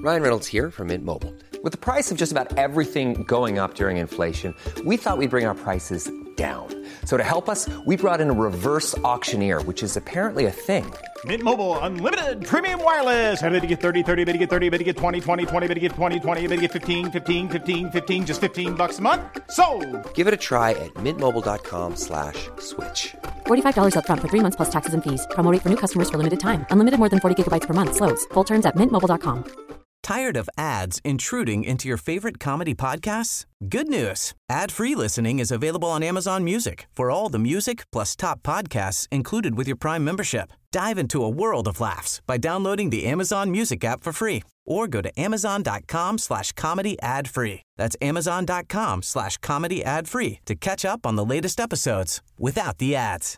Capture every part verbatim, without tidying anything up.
Ryan Reynolds here from Mint Mobile. With the price of just about everything going up during inflation, we thought we'd bring our prices down. So to help us, we brought in a reverse auctioneer, which is apparently a thing. Mint Mobile Unlimited Premium Wireless. How to get thirty, thirty, how to get thirty, how to get twenty, twenty, twenty, how to get twenty, twenty, how to get fifteen, fifteen, fifteen, fifteen, just fifteen bucks a month? Sold! Give it a try at mintmobile.com slash switch. forty-five dollars up front for three months plus taxes and fees. Promo rate for new customers for limited time. Unlimited more than forty gigabytes per month. Slows full terms at mint mobile dot com. Tired of ads intruding into your favorite comedy podcasts? Good news. Ad-free listening is available on Amazon Music for all the music plus top podcasts included with your Prime membership. Dive into a world of laughs by downloading the Amazon Music app for free or go to amazon.com slash comedy ad free. That's amazon.com slash comedy ad free to catch up on the latest episodes without the ads.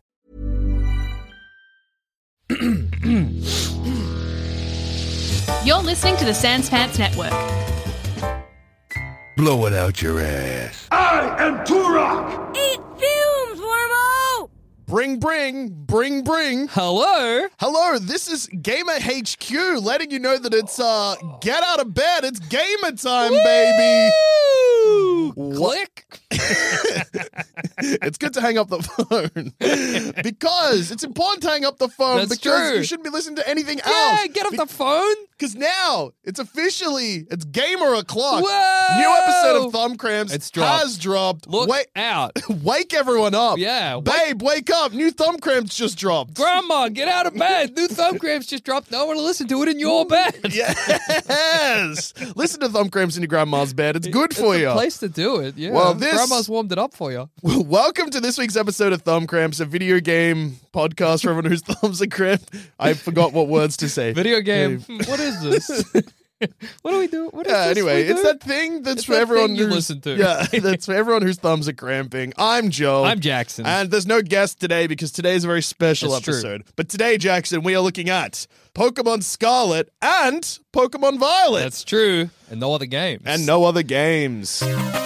You're listening to the Sans Pants Network. Blow it out your ass. I am Turok! Eat fumes, Wormo! Bring, bring, bring, bring. Hello. Hello, this is Gamer H Q letting you know that it's, uh, get out of bed. It's gamer time, Woo! baby. Click. It's good to hang up the phone because it's important to hang up the phone That's because true. you shouldn't be listening to anything else. Yeah, get off Be- the phone. Because now it's officially it's gamer o'clock. Whoa! New episode of Thumb Cramps It's dropped. has dropped. Look Wait, out. wake everyone up. Yeah. babe, wake up! New Thumb Cramps just dropped. Grandma, get out of bed. New Thumb Cramps just dropped. I want to listen to it in your bed. Yes, listen to Thumb Cramps in your grandma's bed. It's good for it's you. a place to do it. Yeah. Well, this- Grandma's warmed it up for you. Welcome to this week's episode of Thumb Cramps, a video game podcast for everyone whose thumbs are cramped. I forgot what words to say. Video game. Hmm, What is this? What do we do? What is Yeah, this anyway, we it's do? that thing that's It's for that everyone thing you who's listen to. Yeah, that's for everyone whose thumbs are cramping. I'm Joe. I'm Jackson. And there's no guest today because today is a very special That's true. episode. But today, Jackson, we are looking at Pokemon Scarlet and Pokemon Violet. That's true. And no other games. And no other games.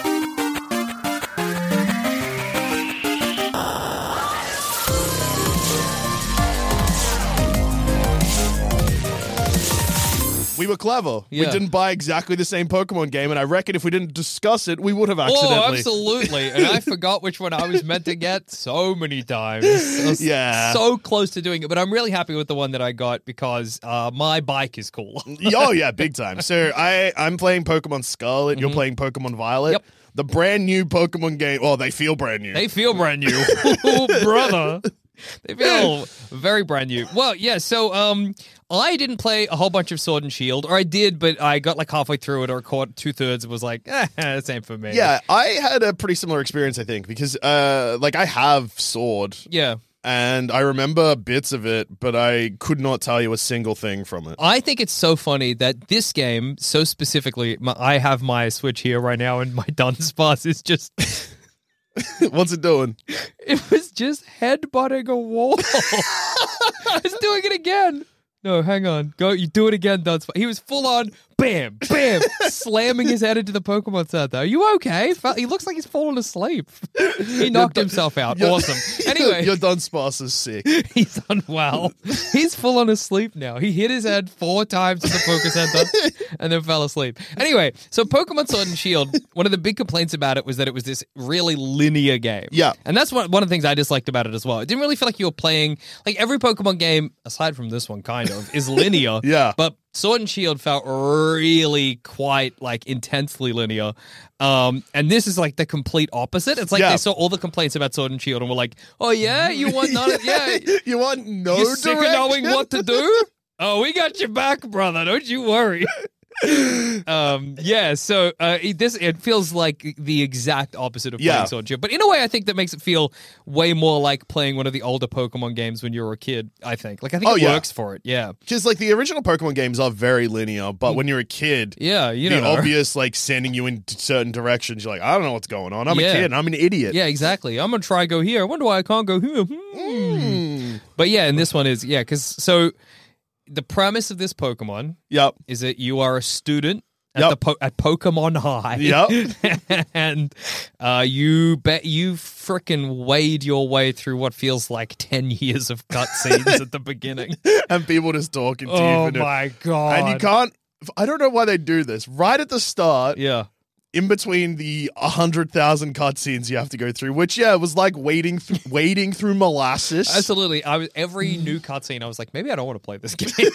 We were clever. We Yeah. didn't buy exactly the same Pokemon game, and I reckon if we didn't discuss it, we would have Oh, accidentally. absolutely. And I forgot which one I was meant to get so many times. I was Yeah. so close to doing it. But I'm really happy with the one that I got because uh, my bike is cool. Oh yeah, big time. So I I'm playing Pokemon Scarlet. You're playing Pokemon Violet. Yep. The brand new Pokemon game. Oh, they feel brand new. They feel brand new. Oh, brother. They feel very brand new. Well, yeah, so um, I didn't play a whole bunch of Sword and Shield, or I did, but I got like halfway through it or caught two-thirds and was like, eh, this ain't for me. Yeah, I had a pretty similar experience, I think, because uh, like I have Sword, Yeah. and I remember bits of it, but I could not tell you a single thing from it. I think it's so funny that this game, so specifically, my, I have my Switch here right now, and my Dunsparce is just... What's it doing? It was just headbutting a wall. It's doing it again. No, hang on. Go, you do it again, Dunsparce. He was full on, bam, bam, slamming his head into the Pokemon Center. Are you okay? He looks like he's fallen asleep. He knocked himself out. Your- Awesome. Anyway. Your Dunsparce is sick. He's unwell. He's full on asleep now. He hit his head four times in the Poké Center and then fell asleep. Anyway, so Pokemon Sword and Shield, one of the big complaints about it was that it was this really linear game. Yeah. And that's one, one of the things I disliked about it as well. It didn't really feel like you were playing, like every Pokemon game, aside from this one kind of, is linear. Yeah. But Sword and Shield felt really quite like intensely linear. Um, and this is like the complete opposite. It's like Yeah. they saw all the complaints about Sword and Shield and were like, oh yeah, you want none of, yeah. You want no You sick of knowing direction? what to do? Oh, we got your back, brother. Don't you worry. um, yeah, so uh, it, this it feels like the exact opposite of Yeah. playing Sword and Shield. But in a way, I think that makes it feel way more like playing one of the older Pokemon games when you were a kid, I think. Like, I think Oh, it yeah. works for it, yeah. Because like the original Pokemon games are very linear, but when you're a kid, Yeah, you the know. obvious like sending you in certain directions, you're like, I don't know what's going on. I'm Yeah. a kid. I'm an idiot. Yeah, exactly. I'm going to try go here. I wonder why I can't go here. Hmm. Mm. But yeah, and this one is, yeah, because so the premise of this Pokemon Yep. is that you are a student at Yep. the po- at Pokemon High. Yep. and uh, you bet you frickin' wade your way through what feels like ten years of cutscenes at the beginning. And people just talking to you. Oh for no- my god! And you can't I don't know why they do this. Right at the start, Yeah. in between the one hundred thousand cutscenes you have to go through, which, yeah, was like wading, th- wading through molasses. Absolutely. I was every new cutscene, I was like, maybe I don't want to play this game.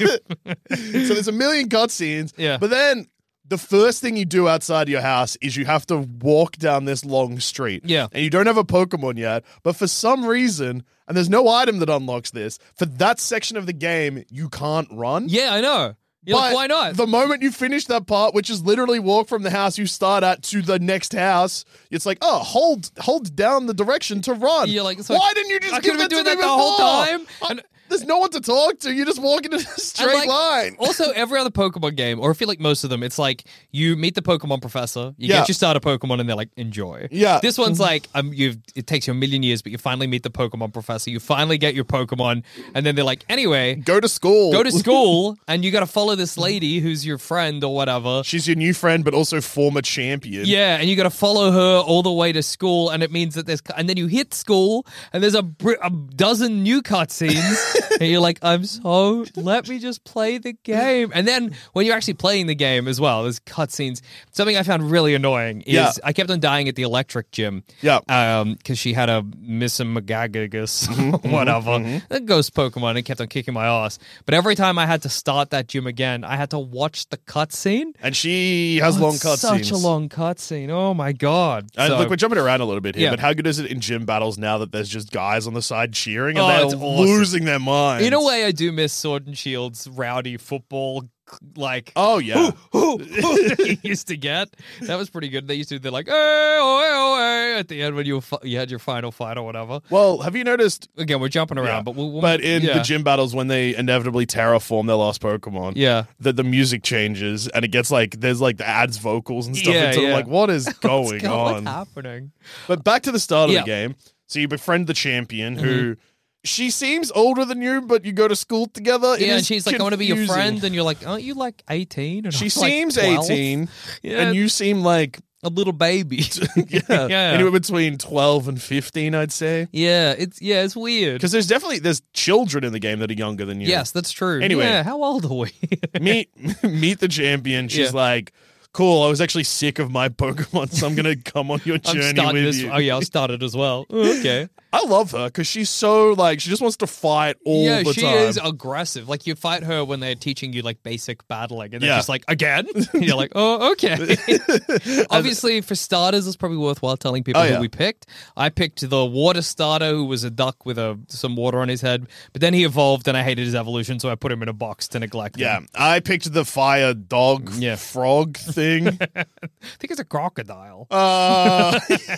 So there's a million cutscenes. Yeah. But then the first thing you do outside your house is you have to walk down this long street. Yeah. And you don't have a Pokemon yet, but for some reason, and there's no item that unlocks this, for that section of the game, you can't run. Yeah, I know. You're like, But why not? The moment you finish that part, which is literally walk from the house you start at to the next house, it's like, oh, hold hold down the direction to run. You're like, it's why like, didn't you just I give could've that been to doing me that the whole before? time. I- And- there's no one to talk to. You just walk in a straight And, like, line. Also, every other Pokemon game, or I feel like most of them, it's like you meet the Pokemon professor, you Yeah. get your starter Pokemon, and they're like, enjoy. Yeah. This one's like, um, you've it takes you a million years, but you finally meet the Pokemon professor, you finally get your Pokemon, and then they're like, anyway, Go to school. go to school, and you got to follow this lady who's your friend or whatever. She's your new friend, but also former champion. Yeah, and you got to follow her all the way to school, and it means that there's, and then you hit school, and there's a, br- a dozen new cutscenes, and you're like, I'm so, let me just play the game. And then when you're actually playing the game as well, there's cutscenes. Something I found really annoying is Yeah. I kept on dying at the electric gym. Yeah. Um, because she had a Miss Magagagus, whatever, a ghost Pokemon, and it kept on kicking my ass. But every time I had to start that gym again, I had to watch the cutscene. And she has Oh, long it's cutscenes. Such a long cutscene. Oh my god! And So- look, we're jumping around a little bit here, Yeah. but how good is it in gym battles now that there's just guys on the side cheering and Oh, they're it's awesome. losing their minds? in a way, I do miss Sword and Shield's rowdy football, like Oh, yeah. who you used to get. That was pretty good. They used to they're like, hey, oh, hey, oh, hey, at the end when you were fi- you had your final fight or whatever. Well, have you noticed? Again, we're jumping around, Yeah, but we'll, we'll, but in yeah. the gym battles, when they inevitably terraform their lost Pokemon, Yeah. that the music changes and it gets like there's like the ads vocals and stuff. Yeah, and so I'm yeah. like, what is going What's go- on? What's happening? But back to the start of Yeah. the game. So you befriend the champion Mm-hmm. who she seems older than you, but you go to school together. It Yeah, and is she's like, I want to be your confusing. friend, and you're like, aren't you like eighteen? And She I'm like, seems twelve. eighteen, Yeah. and you seem like a little baby. yeah, Yeah. anywhere between twelve and fifteen, I'd say. Yeah, it's yeah, it's weird. Because there's definitely there's children in the game that are younger than you. Yes, that's true. Anyway. yeah, how old are we? meet meet the champion. She's Yeah. like, cool. I was actually sick of my Pokemon, so I'm gonna come on your I'm journey starting with this. you. Oh yeah, I'll start it as well. Oh, okay. I love her because she's so like she just wants to fight all yeah, the she time. is aggressive. Like you fight her when they're teaching you like basic battling, and they're Yeah. just like again. And you're like, oh okay. Obviously, for starters, it's probably worthwhile telling people Oh, who yeah. we picked. I picked the water starter, who was a duck with a some water on his head. But then he evolved, and I hated his evolution, so I put him in a box to neglect Yeah, him. I picked the fire dog Yeah. frog thing. I think it's a crocodile. uh,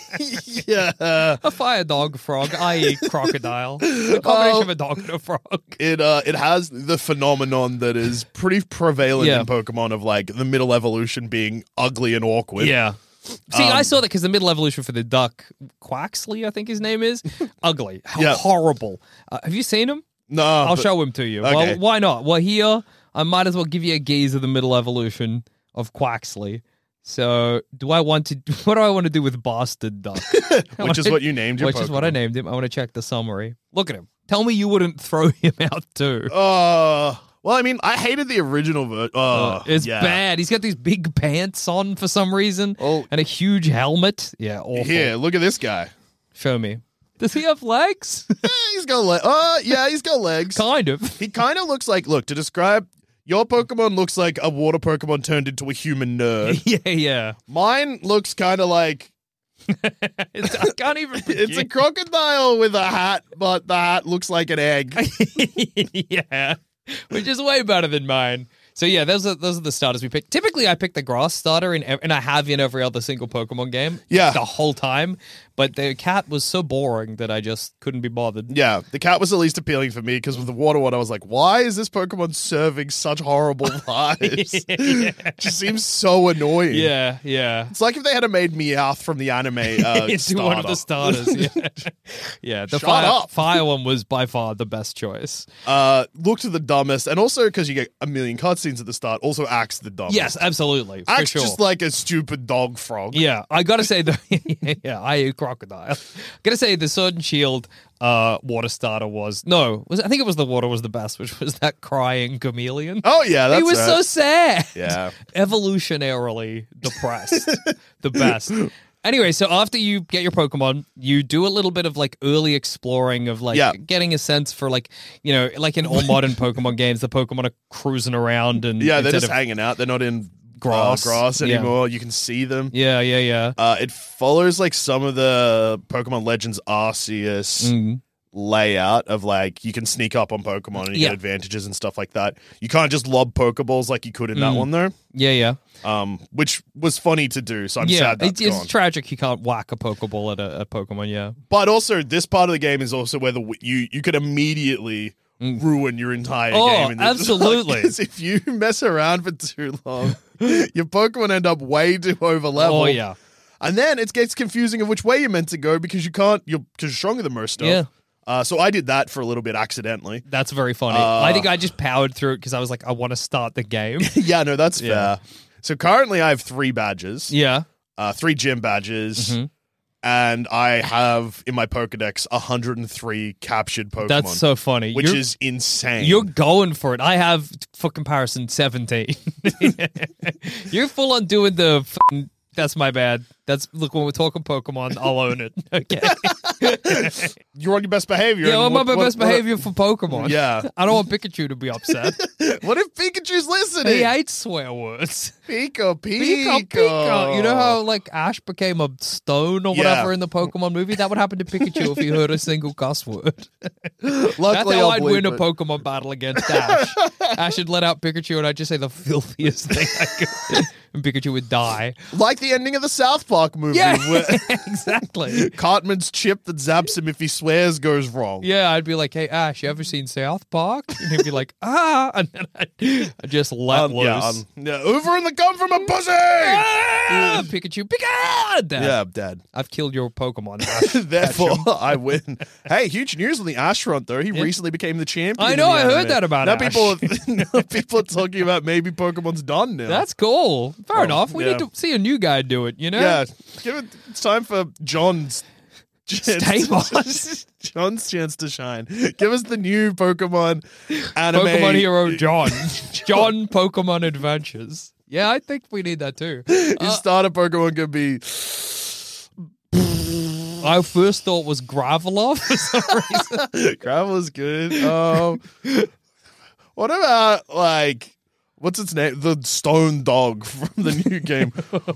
yeah, A fire dog frog, that is crocodile. The combination Oh. of a dog and a frog. it uh, it has the phenomenon that is pretty prevalent Yeah. in Pokemon of like the middle evolution being ugly and awkward. Yeah. See, Um, I saw that because the middle evolution for the duck, Quaxley, I think his name is, ugly, H- Yeah. horrible. Uh, have you seen him? no, I'll but- show him to you. Okay. Well, why not? Well, here, I might as well give you a gaze of the middle evolution of Quaxley. So, do I want to? What do I want to do with Bastard Duck? which is what you named your Which is what I Pokemon. named him. I want to check the summary. Look at him. Tell me you wouldn't throw him out too. Uh, well, I mean, I hated the original version. Oh, Uh, it's yeah. bad. He's got these big pants on for some reason, Oh. and a huge helmet. Yeah, awful. Here, look at this guy. Show me. Does he have legs? Eh, he's got legs. Uh, yeah, he's got legs. Kind of. He kind of looks like. Look, to describe your Pokemon looks like a water Pokemon turned into a human nerd. yeah, yeah. Mine looks kind of like It's, I can't even. it's a crocodile with a hat, but the hat looks like an egg. yeah, which is way better than mine. So yeah, those are those are the starters we picked. Typically, I pick the grass starter, in, ev- and I have in every other single Pokemon game. Yeah. the whole time. But the cat was so boring that I just couldn't be bothered. Yeah, the cat was the least appealing for me because with the water one, I was like, why is this Pokemon serving such horrible vibes? It just seems so annoying. Yeah, yeah. It's like if they had made Meowth from the anime uh, Into one of the starter. starters. Yeah, yeah. The Shut fire, up. fire one was by far the best choice. uh, looked the dumbest, and also because you get a million cutscenes at the start, also acts the dumbest. Yes, absolutely. For acts sure. just like a stupid dog frog. Yeah, I gotta say though, yeah, I crocodile. I'm gonna say the Sword and Shield uh, water starter was no, was I think it was the water was the best, which was that crying chameleon. Oh yeah, that's he was right. so sad. Yeah, evolutionarily depressed. The best. Anyway, so after you get your Pokemon, you do a little bit of like early exploring of like yeah. getting a sense for like, you know, like in all modern Pokemon games, the Pokemon are cruising around and yeah, they're just of, hanging out. They're not in grass, uh, grass anymore. Yeah. You can see them. Yeah, yeah, yeah. Uh, it follows like some of the Pokemon Legends Arceus mm-hmm. layout of like you can sneak up on Pokemon and you yeah. get advantages and stuff like that. You can't just lob Pokeballs like you could in mm. that one though. Yeah, yeah. Um, which was funny to do. So I'm yeah, sad that's it, it's gone. tragic you can't whack a Pokeball at a, a Pokemon. Yeah, But also, this part of the game is also where the you you could immediately mm. ruin your entire oh, game. In this. absolutely. Because if you mess around for too long, your Pokemon end up way too over level. Oh yeah, and then it gets confusing of which way you're meant to go because you can't. You're because you're stronger than most stuff. Yeah. Uh, so I did that for a little bit accidentally. That's very funny. Uh, I think I just powered through it because I was like, I want to start the game. yeah, no, that's Yeah. fair. So currently I have three badges. Yeah. Uh, three gym badges. Mm-hmm. And I have in my Pokedex one hundred three captured Pokemon. That's so funny. Which You're- is insane. You're going for it. I have, for comparison, seventeen. You're full on doing the f***ing, that's my bad. That's, look, when we're talking Pokemon, I'll own it. Okay. You're on your best behavior. Yeah, and I'm what- on my what- best what- behavior for Pokemon. Yeah. I don't want Pikachu to be upset. What if Pikachu's listening? He hates swear words. Pika, Pika. Pika, Pika. You know how, like, Ash became a stone or whatever Yeah. in the Pokemon movie? That would happen to Pikachu if he heard a single cuss word. That's Luckily, how I'll I'd bleep win a it. Pokemon battle against Ash. Ash would let out Pikachu and I'd just say the filthiest thing I could. And Pikachu would die. Like the ending of the South Park movie. Yeah, where exactly. Cartman's chip that zaps him if he swears goes wrong. Yeah, I'd be like, hey, Ash, you ever seen South Park? And he'd be like, ah. And then I'd, I'd just let Um, loose. yeah, um, yeah, over in the gum from a pussy! Ah, Pikachu, Pika! Dad. Yeah, I'm dead. I've killed your Pokemon, Ash. Therefore, I win. Hey, huge news on the Ash front, though. He recently became the champion. I in know, the I heard anime. that about now Ash. People are, now people are talking about maybe Pokemon's done now. That's cool. Fair Oh, enough. We yeah. need to see a new guy do it, you know? Yeah, give it. It's time for John's chance. Stay to- on. John's chance to shine. Give us the new Pokemon anime. Pokemon hero John. John Pokemon Adventures. Yeah, I think we need that too. His Uh, starter Pokemon could be. I first thought was Graveler for some reason. Gravel is good. Um, what about like what's its name? The Stone Dog from the new game.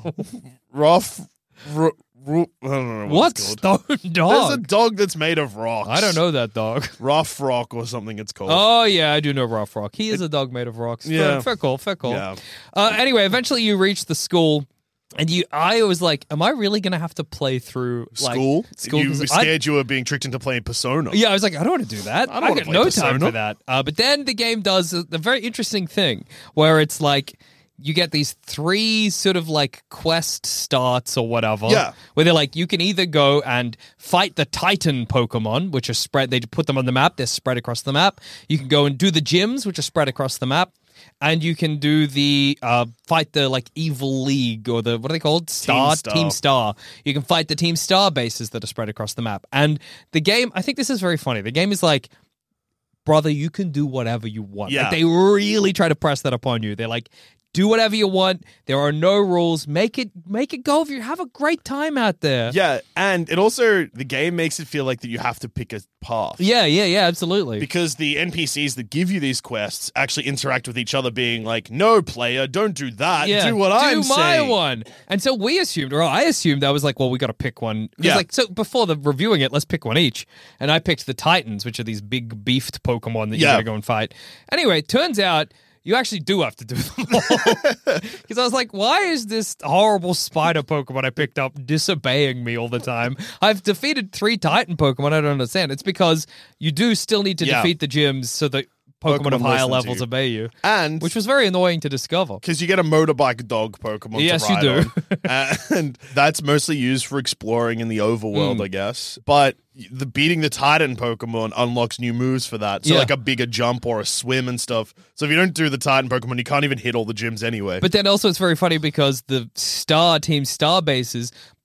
Rough. R- R- I don't know what What it's called. stone dog? There's a dog that's made of rocks. I don't know that dog. Rough Rock or something. It's called. Oh yeah, I do know Rough Rock. He is a dog made of rocks. Yeah. Fair, fair call, fair call. Yeah. Uh, anyway, eventually you reach the school, and you. I was like, am I really gonna have to play through like, School. School. You 'Cause were I- scared you were being tricked into playing Persona. Yeah, I was like, I don't want to do that. I don't I, wanna got play no Persona. time for that. Uh, but then the game does a, a very interesting thing where it's like you get these three sort of like quest starts or whatever. Yeah. Where they're like, you can either go and fight the Titan Pokemon, which are spread, they put them on the map, they're spread across the map. You can go and do the gyms, which are spread across the map. And you can do the uh, fight the like Evil League or the what are they called? Star Star. Team Star. You can fight the Team Star bases that are spread across the map. And the game, I think this is very funny. The game is like, brother, you can do whatever you want. Yeah. Like, they really try to press that upon you. They're like, do whatever you want. There are no rules. Make it make it go. If you have a great time out there. Yeah, and it also the game makes it feel like that you have to pick a path. Yeah, yeah, yeah, absolutely. Because the N P Cs that give you these quests actually interact with each other, being like, "No, player, don't do that. Yeah, do what I'm do my saying." one. And so we assumed, or I assumed, I was like, well, we got to pick one. 'Cause, Yeah. Like, so before the reviewing it, let's pick one each. And I picked the Titans, which are these big beefed Pokemon that you Yeah. got to go and fight. Anyway, it turns out you actually do have to do them all. Because I was like, why is this horrible spider Pokemon I picked up disobeying me all the time? I've defeated three Titan Pokemon. I don't understand. It's because you do still need to Yeah. defeat the gyms so that Pokemon, Pokemon of higher listen to levels you. obey you. And Which was very annoying to discover. because you get a motorbike dog Pokemon Yes, to you ride do. on. And that's mostly used for exploring in the overworld, Mm. I guess. But the beating the Titan Pokemon unlocks new moves for that. So Yeah. like a bigger jump or a swim and stuff. So if you don't do the Titan Pokemon, you can't even hit all the gyms anyway. But then also it's very funny because the Star Team Star bases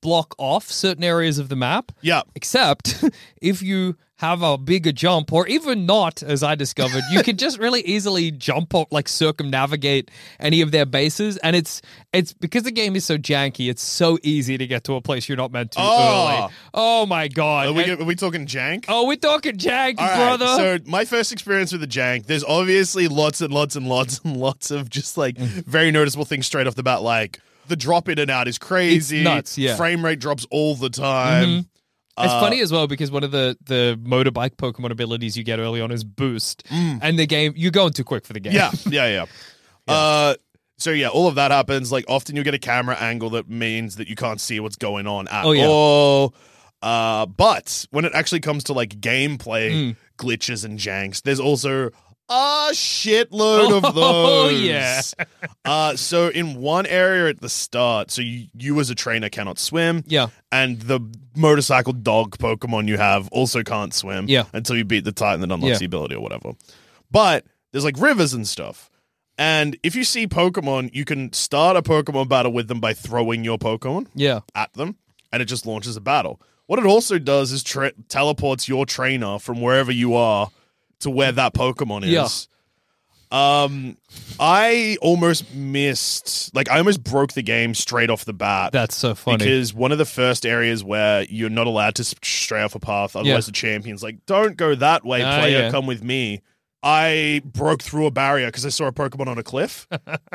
block off certain areas of the map. Yeah. Except if you have a bigger jump, or even not, as I discovered, you can just really easily jump up, like circumnavigate any of their bases. And it's it's because the game is so janky, it's so easy to get to a place you're not meant to Oh. early. Oh my God. Are we, And- are we talking jank? oh, we're talking jank, All right, brother. so my first experience with the jank, there's obviously lots and lots and lots and lots of just like very noticeable things straight off the bat, like the drop in and out is crazy. It's nuts, yeah. Frame rate drops all the time. Mhm. It's Uh, funny as well because one of the, the motorbike Pokemon abilities you get early on is Boost. And the game, you're going too quick for the game. Yeah, yeah, yeah. Uh, so yeah, all of that happens. Like often you get a camera angle that means that you can't see what's going on at Oh, yeah. all. Uh, but when it actually comes to like gameplay Mm. glitches and janks, there's also a shitload of those. Oh, yeah. Uh, so in one area at the start, so you, you as a trainer cannot swim. Yeah. And the motorcycle dog Pokemon you have also can't swim. Yeah. Until you beat the Titan that unlocks Yeah. the ability or whatever. But there's like rivers and stuff. And if you see Pokemon, you can start a Pokemon battle with them by throwing your Pokemon Yeah. at them, and it just launches a battle. What it also does is tra- teleports your trainer from wherever you are to where that Pokemon is. Yeah. Um, I almost missed, like, I almost broke the game straight off the bat. That's so funny. Because one of the first areas where you're not allowed to s- stray off a path, otherwise Yeah. the champion's like, don't go that way, Ah, player, yeah. come with me. I broke through a barrier because I saw a Pokemon on a cliff.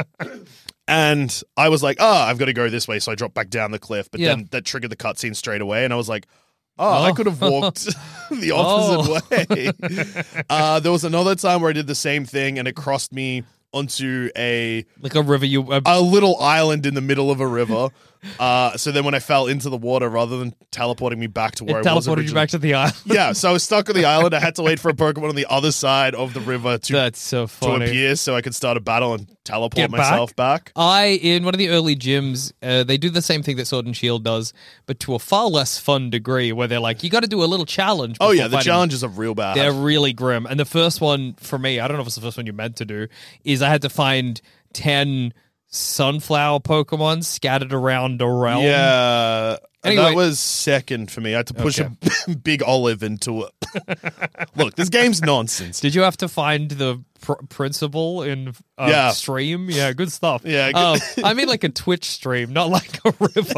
And I was like, oh, I've got to go this way. So I dropped back down the cliff. But Yeah. then that triggered the cutscene straight away. And I was like, oh, I Oh. could have walked the opposite way. Uh, there was another time where I did the same thing and it crossed me onto a Like a river you... Uh, a little island in the middle of a river. Uh, so then when I fell into the water, rather than teleporting me back to where it I was teleported you originally- back to the island. yeah, so I was stuck on the island. I had to wait for a Pokemon on the other side of the river to, That's so to funny. appear so I could start a battle and teleport Get myself back. I, in one of the early gyms, uh, they do the same thing that Sword and Shield does, but to a far less fun degree, where they're like, you got to do a little challenge. Oh, before yeah, the fighting. challenges are real bad. They're really grim. And the first one for me, I don't know if it's the first one you're meant to do, is I had to find ten sunflower Pokemon scattered around a realm. Yeah. And Anyway. that was second for me. I had to push Okay. a big olive into it. Look, this game's nonsense. Did you have to find the pr- principal in uh, Yeah. stream? Yeah, good stuff. Yeah, good- Um, I mean like a Twitch stream, not like a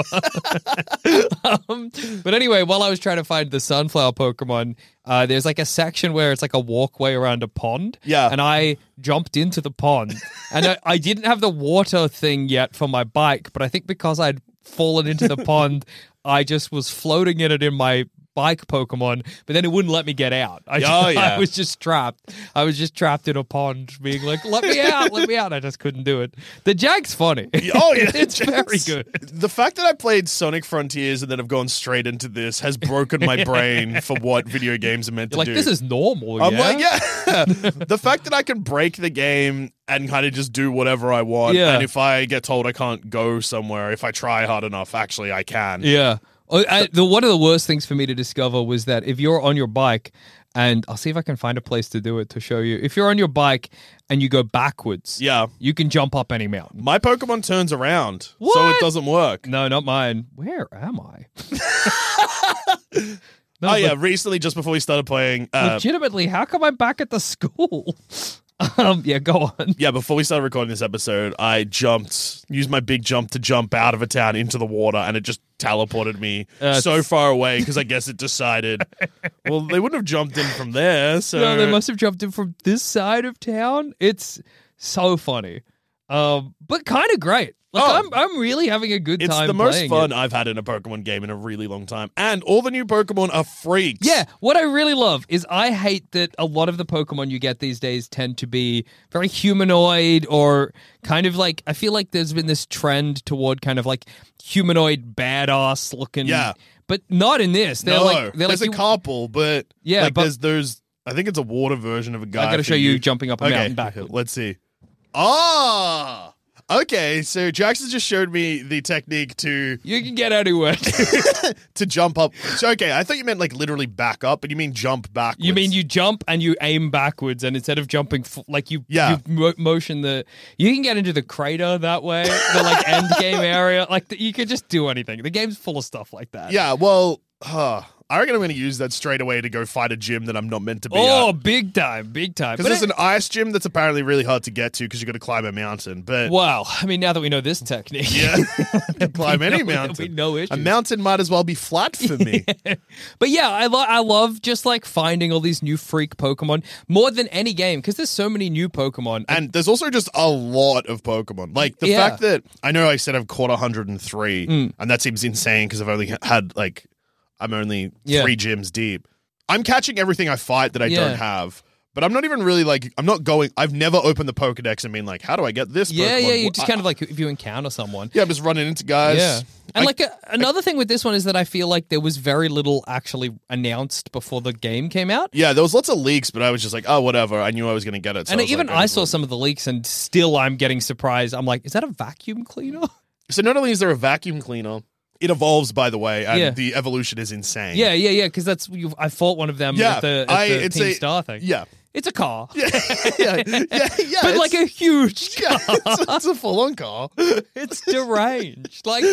river. um, but anyway, while I was trying to find the sunflower Pokemon, uh, there's like a section where it's like a walkway around a pond. Yeah. And I jumped into the pond. And I, I didn't have the water thing yet for my bike, but I think because I'd fallen into the pond, I just was floating in it in my bike Pokemon, but then it wouldn't let me get out. I, Oh, just, yeah. I was just trapped. I was just trapped in a pond, being like, "Let me out, let me out." I just couldn't do it. The Jack's funny. Oh, yeah. it's very good. The fact that I played Sonic Frontiers and then have gone straight into this has broken my brain for what video games are meant You're to like, do. this is normal. I'm yeah? like, yeah. The fact that I can break the game and kind of just do whatever I want. Yeah. And if I get told I can't go somewhere, if I try hard enough, actually I can. Yeah. Oh, I, the one of the worst things for me to discover was that if you're on your bike, and I'll see if I can find a place to do it to show you. If you're on your bike and you go backwards, Yeah. you can jump up any mountain. My Pokemon turns around, so What? it doesn't work. No, not mine. Where am I? No, oh, yeah. but Recently, just before we started playing, uh, legitimately, how come I'm back at the school? um, yeah, go on. yeah, before we started recording this episode, I jumped, used my big jump to jump out of a town into the water, and it just teleported me Uh, so far away because I guess it decided, well, they wouldn't have jumped in from there, so. No, they must have jumped in from this side of town. It's so funny, um, but kind of great. Like Oh. I'm, I'm really having a good It's time. the most playing fun it. I've had in a Pokemon game in a really long time. And all the new Pokemon are freaks. Yeah, what I really love is I hate that a lot of the Pokemon you get these days tend to be very humanoid or kind of like, I feel like there's been this trend toward kind of like humanoid badass looking. Yeah. But not in this. They're no, like, they're there's like, a you- couple, but Yeah, like but- there's, there's, I think it's a water version of a guy. I gotta for show you jumping up a okay, mountain backwards. let's see. Ah! Okay, so Jackson just showed me the technique to You can get anywhere. to jump up. So okay, I thought you meant like literally back up, but you mean jump backwards. You mean you jump and you aim backwards, and instead of jumping, f- like you, Yeah. you mo- motion the. You can get into the crater that way, the like end game area. Like the, you can just do anything. The game's full of stuff like that. Yeah, well, huh, I reckon I'm going to use that straight away to go fight a gym that I'm not meant to be Oh, at. big time, big time. Because But there's it- an ice gym that's apparently really hard to get to because you got to climb a mountain. But Well, I mean, now that we know this technique, yeah, to climb any no- mountain. there'll be no A issues. mountain might as well be flat for me. But yeah, I lo- I love just like finding all these new freak Pokemon more than any game because there's so many new Pokemon. And there's also just a lot of Pokemon. Like the Yeah. fact that I know I said I've caught one hundred three, Mm. and that seems insane because I've only had like I'm only Yeah. three gyms deep. I'm catching everything I fight that I Yeah. don't have. But I'm not even really like, I'm not going, I've never opened the Pokedex and been like, how do I get this yeah, Pokemon? yeah, you Well, just I- kind of like if you encounter someone. Yeah, I'm just running into guys. Yeah. And I- like a, another thing with this one is that I feel like there was very little actually announced before the game came out. Yeah, there was lots of leaks, but I was just like, oh, whatever. I knew I was going to get it. So and I was even like, I just saw wait. some of the leaks and still I'm getting surprised. I'm like, is that a vacuum cleaner? So not only is there a vacuum cleaner, it evolves, by the way, and Yeah. the evolution is insane. Yeah, yeah, yeah, because that's you've, I fought one of them Yeah, at the, at I- the it's Team a- Star thing. Yeah. It's a car. Yeah, yeah, yeah, yeah. but it's- like a huge yeah, car. it's, it's a full-on car. It's deranged. Like,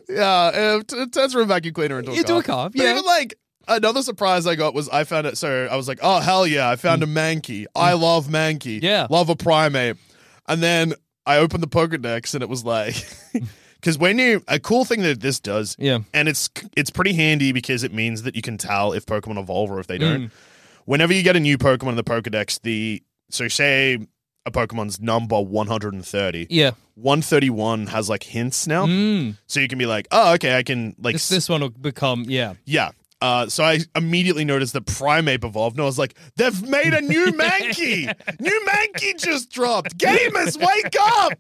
Yeah, it, it turns from a vacuum cleaner into a Into car. a car, But yeah. even like another surprise I got was I found it. So I was like, oh hell yeah, I found a Mankey. I love Mankey. Mm. Yeah. love a primate. And then I opened the Pokedex and it was like. Because when you, a cool thing that this does, Yeah. and it's it's pretty handy because it means that you can tell if Pokemon evolve or if they don't. Mm. Whenever you get a new Pokemon in the Pokedex, the so say a Pokemon's number one hundred thirty, yeah. one thirty-one has like hints now, Mm. so you can be like, oh, okay, I can like, This, this one will become, yeah. yeah. Uh, so I immediately noticed that Primeape evolved, and I was like, they've made a new Mankey! New Mankey just dropped! Gamers, wake up!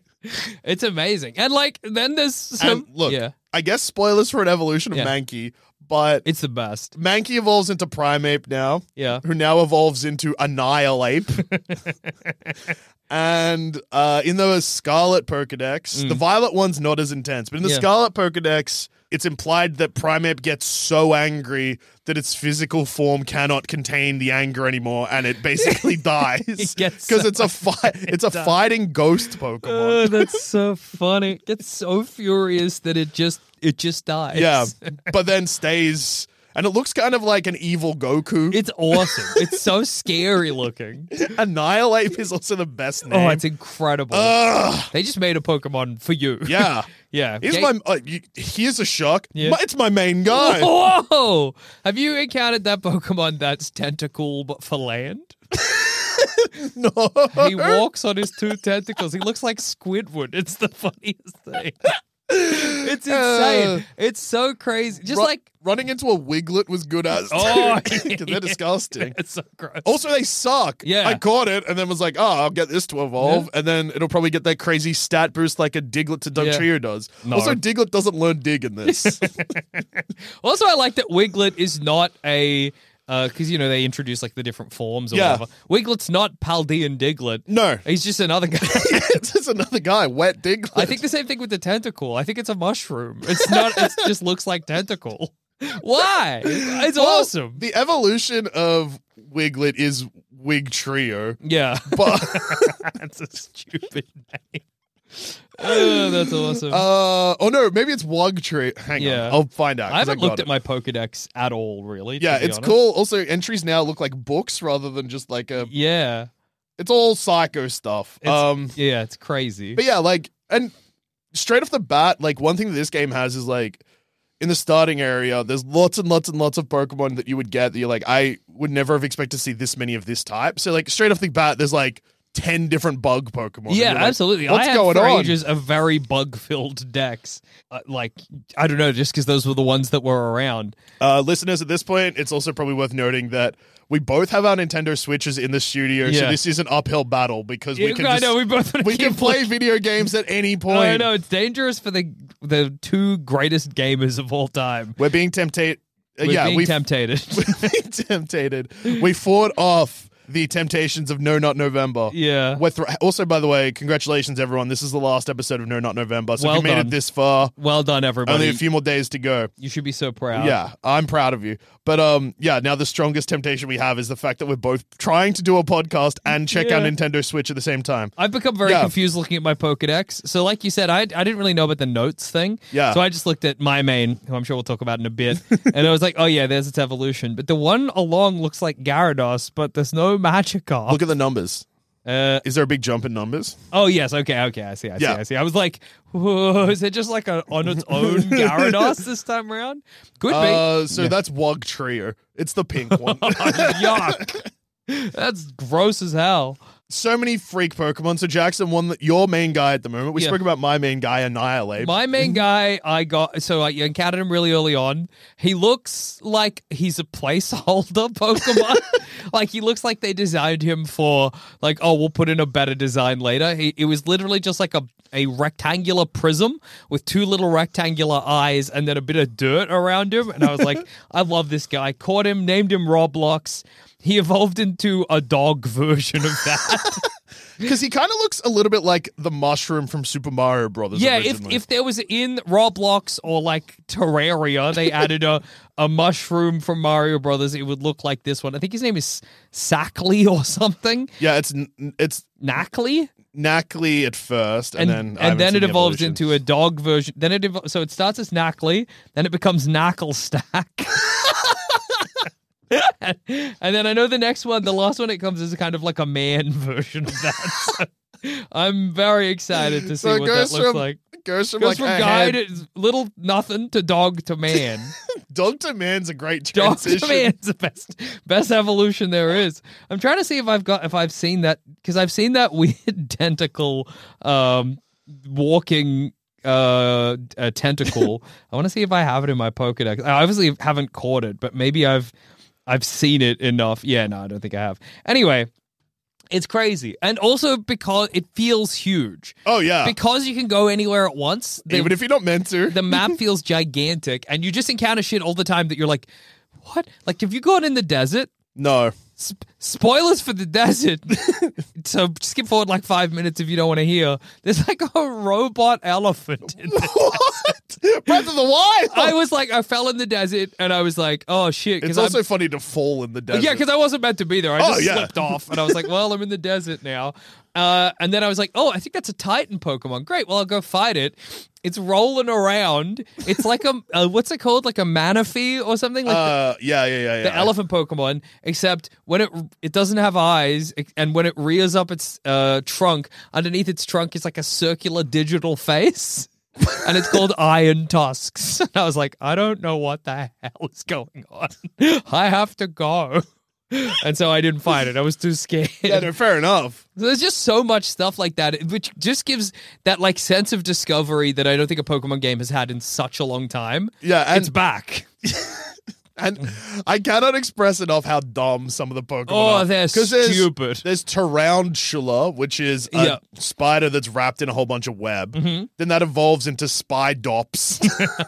It's amazing. And like, then there's some. And look, yeah. I guess spoilers for an evolution of Yeah. Mankey, but It's the best. Mankey evolves into Primeape now, Yeah. who now evolves into Annihilape. And uh, in the Scarlet Pokedex, the Violet one's not as intense, but in the Mm. Yeah. Scarlet Pokedex, it's implied that Primeape gets so angry that its physical form cannot contain the anger anymore, and it basically dies It gets because so it's a fight. It's a dies. fighting ghost Pokemon. Oh, that's so funny. It gets so furious that it just it just dies. Yeah, but then stays, and it looks kind of like an evil Goku. It's awesome. It's so scary looking. Annihilape is also the best name. Oh, it's incredible. Ugh. They just made a Pokemon for you. Yeah. Yeah. Here's Ga- my. Uh, you, here's a shock. Yeah. My- it's my main guy. Whoa! Have you encountered that Pokemon that's tentacle but for land? No. He walks on his two tentacles. He looks like Squidward. It's the funniest thing. It's insane. Uh, It's so crazy. Just Ru- like running into a Wiglet was good as. Oh, because they're disgusting. it's so gross. Also, they suck. Yeah. I caught it and then was like, oh, I'll get this to evolve. And then it'll probably get that crazy stat boost like a Diglett to Dugtrio does. No. Also, Diglett doesn't learn dig in this. Also, I like that Wiglet is not a because you know they introduce like the different forms or Yeah. whatever. Wiglet's not Paldean Diglett. No. He's just another guy. It's just another guy, wet Diglett. I think the same thing with the tentacle. I think it's a mushroom. It's not. It just looks like tentacle. Why? It's Well, awesome. The evolution of Wiglet is Wig Trio, Yeah, but that's a stupid name. Oh, that's awesome. uh oh no, maybe it's Wug Trio. Hang Yeah. on, I'll find out. I 'cause haven't got looked it. at my Pokedex at all, really. to Yeah, be it's honest. cool. Also, entries now look like books rather than just like a. Yeah, It's all psycho stuff. It's- um, yeah, it's crazy. but yeah, like, and straight off the bat, like one thing that this game has is like. In the starting area, there's lots and lots and lots of Pokemon that you would get that you're like, I would never have expected to see this many of this type. So, like, straight off the bat, there's like ten different bug Pokemon. Yeah, And you're like, absolutely. What's I had going for on? ages a very bug-filled decks. Uh, like, I don't know, just because those were the ones that were around. Uh, listeners, at this point, it's also probably worth noting that we both have our Nintendo Switches in the studio, so Yeah. this is an uphill battle because we Yeah, can I just, know, we both wanna we keep can play playing. video games at any point. I know, it's dangerous for the the two greatest gamers of all time. We're being tempted. Uh, We're yeah, being we tempted. we're being tempted. We fought off the temptations of No Not November. Yeah. We're thr- also, by the way, congratulations, everyone. This is the last episode of No Not November. So Well if you made done. it this far, Well done, everybody. only a few more days to go. You should be so proud. Yeah, I'm proud of you. But um, yeah, now the strongest temptation we have is the fact that we're both trying to do a podcast and check out Yeah. Nintendo Switch at the same time. I've become very Yeah. confused looking at my Pokedex. So like you said, I I didn't really know about the notes thing. Yeah. So I just looked at my main, who I'm sure we'll talk about in a bit, and I was like, oh yeah, there's its evolution. But the one along looks like Gyarados, but there's no Magikarp. Look at the numbers. Uh, Is there a big jump in numbers? oh yes, okay, okay, I see, I see, Yeah. I see. I was like, whoa, is it just like a on its own Gyarados this time around? Could be. Uh, so Yeah. that's Wug Trio. It's the pink one. Yuck. That's gross as hell. So many freak Pokemon. So Jackson, one that your main guy at the moment. We Yeah. spoke about my main guy, Annihilate. My main guy, I got, so I encountered him really early on. He looks like he's a placeholder Pokemon. Like, he looks like they designed him for, like, oh, we'll put in a better design later. He, it was literally just like a, a rectangular prism with two little rectangular eyes and then a bit of dirt around him. And I was like, I love this guy. Caught him, named him Roblox. He evolved into a dog version of that. Because he kind of looks a little bit like the mushroom from Super Mario Brothers. Yeah, if, originally. if there was in Roblox or like Terraria, they added a, a mushroom from Mario Brothers, it would look like this one. I think his name is Sackley or something. Yeah, it's n- it's Knackley? Knackly at first, and, And, then I and haven't then seen it the evolves evolution. into a dog version. Then it evo- so it starts as Knackley, then it becomes Knacklestack. and, and then I know the next one, the last one it comes as kind of like a man version of that. So I'm very excited to see So it what that goes looks from- like. goes from Goes like from a guy head- to little nothing to dog to man. dog to man's a great Dog transition. to man's the best best evolution there is. I'm trying to see if I've got if I've seen that because I've seen that weird tentacle um walking uh a tentacle. I want to see if I have it in my Pokedex. I obviously haven't caught it, but maybe I've I've seen it enough. Yeah, no, I don't think I have. Anyway, it's crazy. And also because it feels huge. Oh yeah, Because you can go anywhere at once. the- even if you're not meant to. the map feels gigantic, and you just encounter shit all the time that you're like, what? Like, have you gone in the desert? no. Sp- spoilers for the desert. So skip forward like five minutes if you don't want to hear. There's like a robot elephant in the What? Breath of the Wild. I was like, I fell in the desert, and I was like, oh shit. it's also funny to fall in the desert. Yeah, because I wasn't meant to be there. I Oh, just yeah. slipped off, and I was like, well, I'm in the desert now. Uh, and then I was like, oh, I think that's a Titan Pokemon. Great, well, I'll go fight it. It's rolling around. It's like a, uh, what's it called? Like a Manaphy or something? Like the, uh, yeah, yeah, yeah, yeah. the elephant Pokemon, except when it it doesn't have eyes, and when it rears up its uh, trunk, underneath its trunk is like a circular digital face. And it's called Iron Tusks. And I was like, I don't know what the hell is going on. I have to go. And so I didn't fight it. I was too scared. Yeah, no, fair enough. So there's just so much stuff like that, which just gives that like sense of discovery that I don't think a Pokemon game has had in such a long time. Yeah, and It's back. And I cannot express enough how dumb some of the Pokemon Oh, are. they're 'Cause there's- stupid. There's Tarantula, which is a Yeah. spider that's wrapped in a whole bunch of web. Mm-hmm. Then that evolves into Spidops.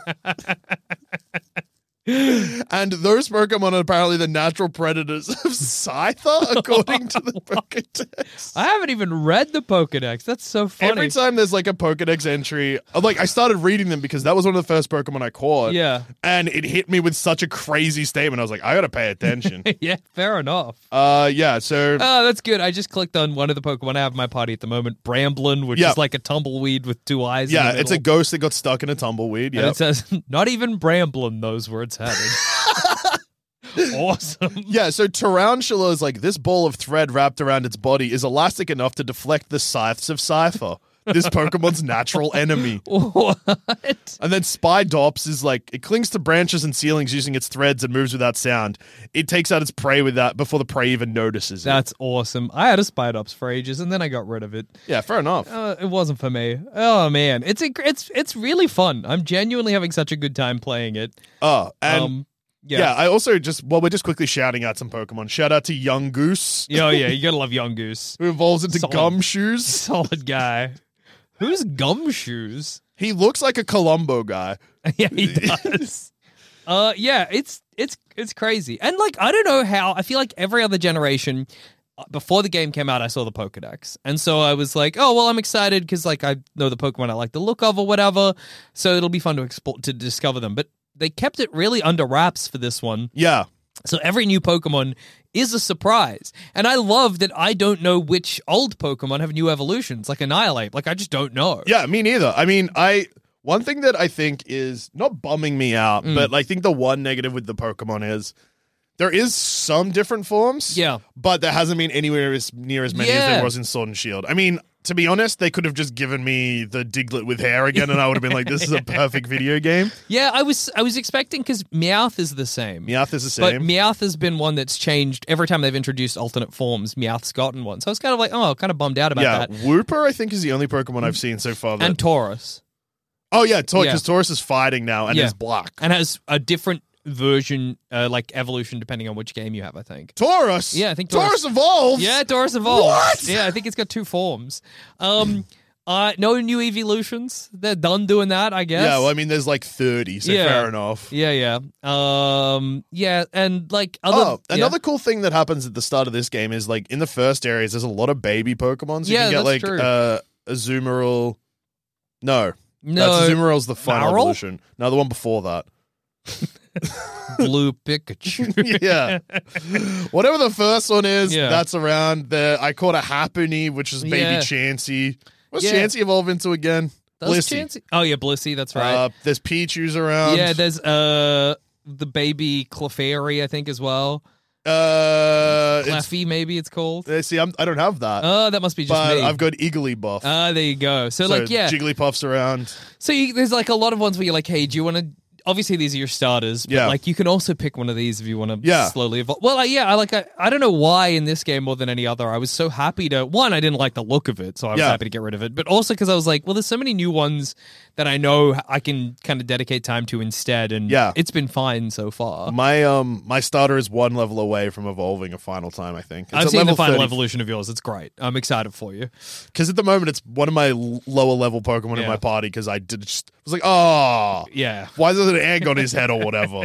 And those Pokemon are apparently the natural predators of Scyther, according to the Pokedex. I haven't even read the Pokedex. That's so funny. Every time there's like a Pokedex entry, like I started reading them because that was one of the first Pokemon I caught. Yeah. And it hit me with such a crazy statement. I was like, I gotta pay attention. Yeah, fair enough. uh, yeah, so Oh, that's good. I just clicked on one of the Pokemon I have in my party at the moment, Bramblin, which Yeah. is like a tumbleweed with two eyes. in yeah, the it's a middle. ghost that got stuck in a tumbleweed. And Yeah. it says, not even Bramblin knows where it's headed. Awesome. Yeah, so Tarantula is like this ball of thread wrapped around its body is elastic enough to deflect the scythes of Scyther, this Pokemon's natural enemy. What? And then Spidops is like, it clings to branches and ceilings using its threads and moves without sound. It takes out its prey with that before the prey even notices it. That's awesome. I had a Spidops for ages, and then I got rid of it. Yeah, fair enough. Uh, it wasn't for me. Oh man, it's a, it's it's really fun. I'm genuinely having such a good time playing it. Oh, and um, yeah. yeah. I also just, well, we're just quickly shouting out some Pokemon. Shout out to Young Goose, Yeah, oh, yeah, you gotta love Young Goose. who evolves into Solid. Gumshoes. Solid guy. Who's Gumshoes? He looks like a Columbo guy. Yeah, he does. uh, yeah, it's it's it's crazy, and like I don't know how. I feel like every other generation, before the game came out, I saw the Pokedex. And so I was like, oh, well, I'm excited because like I know the Pokemon I like the look of or whatever. So it'll be fun to explore, to discover them. But they kept it really under wraps for this one. Yeah. So every new Pokemon is a surprise. And I love that I don't know which old Pokemon have new evolutions, like Annihilate. Like, I just don't know. Yeah, me neither. I mean, I one thing that I think is not bumming me out, Mm. but I think the one negative with the Pokemon is there is some different forms. Yeah. But there hasn't been anywhere as near as many as Yeah. there was in Sword and Shield. I mean, to be honest, they could have just given me the Diglett with hair again, and I would have been like, this is a perfect video game. Yeah, I was I was expecting because Meowth is the same. Meowth is the But same. Meowth has been one that's changed every time they've introduced alternate forms. Meowth's gotten one. So I was kind of like, oh, kind of bummed out about yeah, that. Wooper, I think, is the only Pokemon I've seen so far. That... And Taurus. Oh, yeah, because Yeah. Taurus is fighting now and Yeah. is black. And has a different version, uh, like evolution, depending on which game you have, I think. Taurus? Yeah, I think Taurus, Taurus evolves? Yeah, Taurus evolves. What? Yeah, I think it's got two forms. Um, uh, no new evolutions. They're done doing that, I guess. Yeah, well, I mean, there's like thirty, so Yeah. fair enough. Yeah, yeah. Um, yeah, and like other. Oh, yeah. another cool thing that happens at the start of this game is like in the first areas, there's a lot of baby Pokemon. So Yeah, you can get that's like true. uh, Azumarill. No, No, that's Azumarill's the final Marill? evolution. No, the one before that. Blue Pikachu. Yeah, whatever the first one is, Yeah. that's around there. I caught a Happiny, which is baby Yeah. Chansey. What's Yeah. Chansey evolve into again? Does Blissey. Chansey- Oh yeah, Blissey. That's right. Uh, there's Pichu's around. yeah, there's uh the baby Clefairy, I think, as well. uh, it's, Cleffy, maybe it's called. uh, see, I'm, I don't have that, Oh, that must be just but me. I've got Igglybuff. Ah, there you go. So, so like, yeah. Jigglypuff's around. So you, there's like a lot of ones where you're like, hey, do you want to? Obviously, these are your starters, but Yeah. like you can also pick one of these if you want to Yeah. slowly evolve. Well, like, yeah, I like I, I don't know why in this game more than any other. I was so happy to one, I didn't like the look of it, so I was Yeah. happy to get rid of it. But also because I was like, well, there's so many new ones that I know I can kind of dedicate time to instead, and Yeah. it's been fine so far. My um my starter is one level away from evolving a final time, I think. It's I've at seen the level final thirty evolution of yours. It's great. I'm excited for you. Because at the moment it's one of my l- lower level Pokemon in Yeah. my party because I did just was like, oh Yeah. why is there an egg on his head or whatever?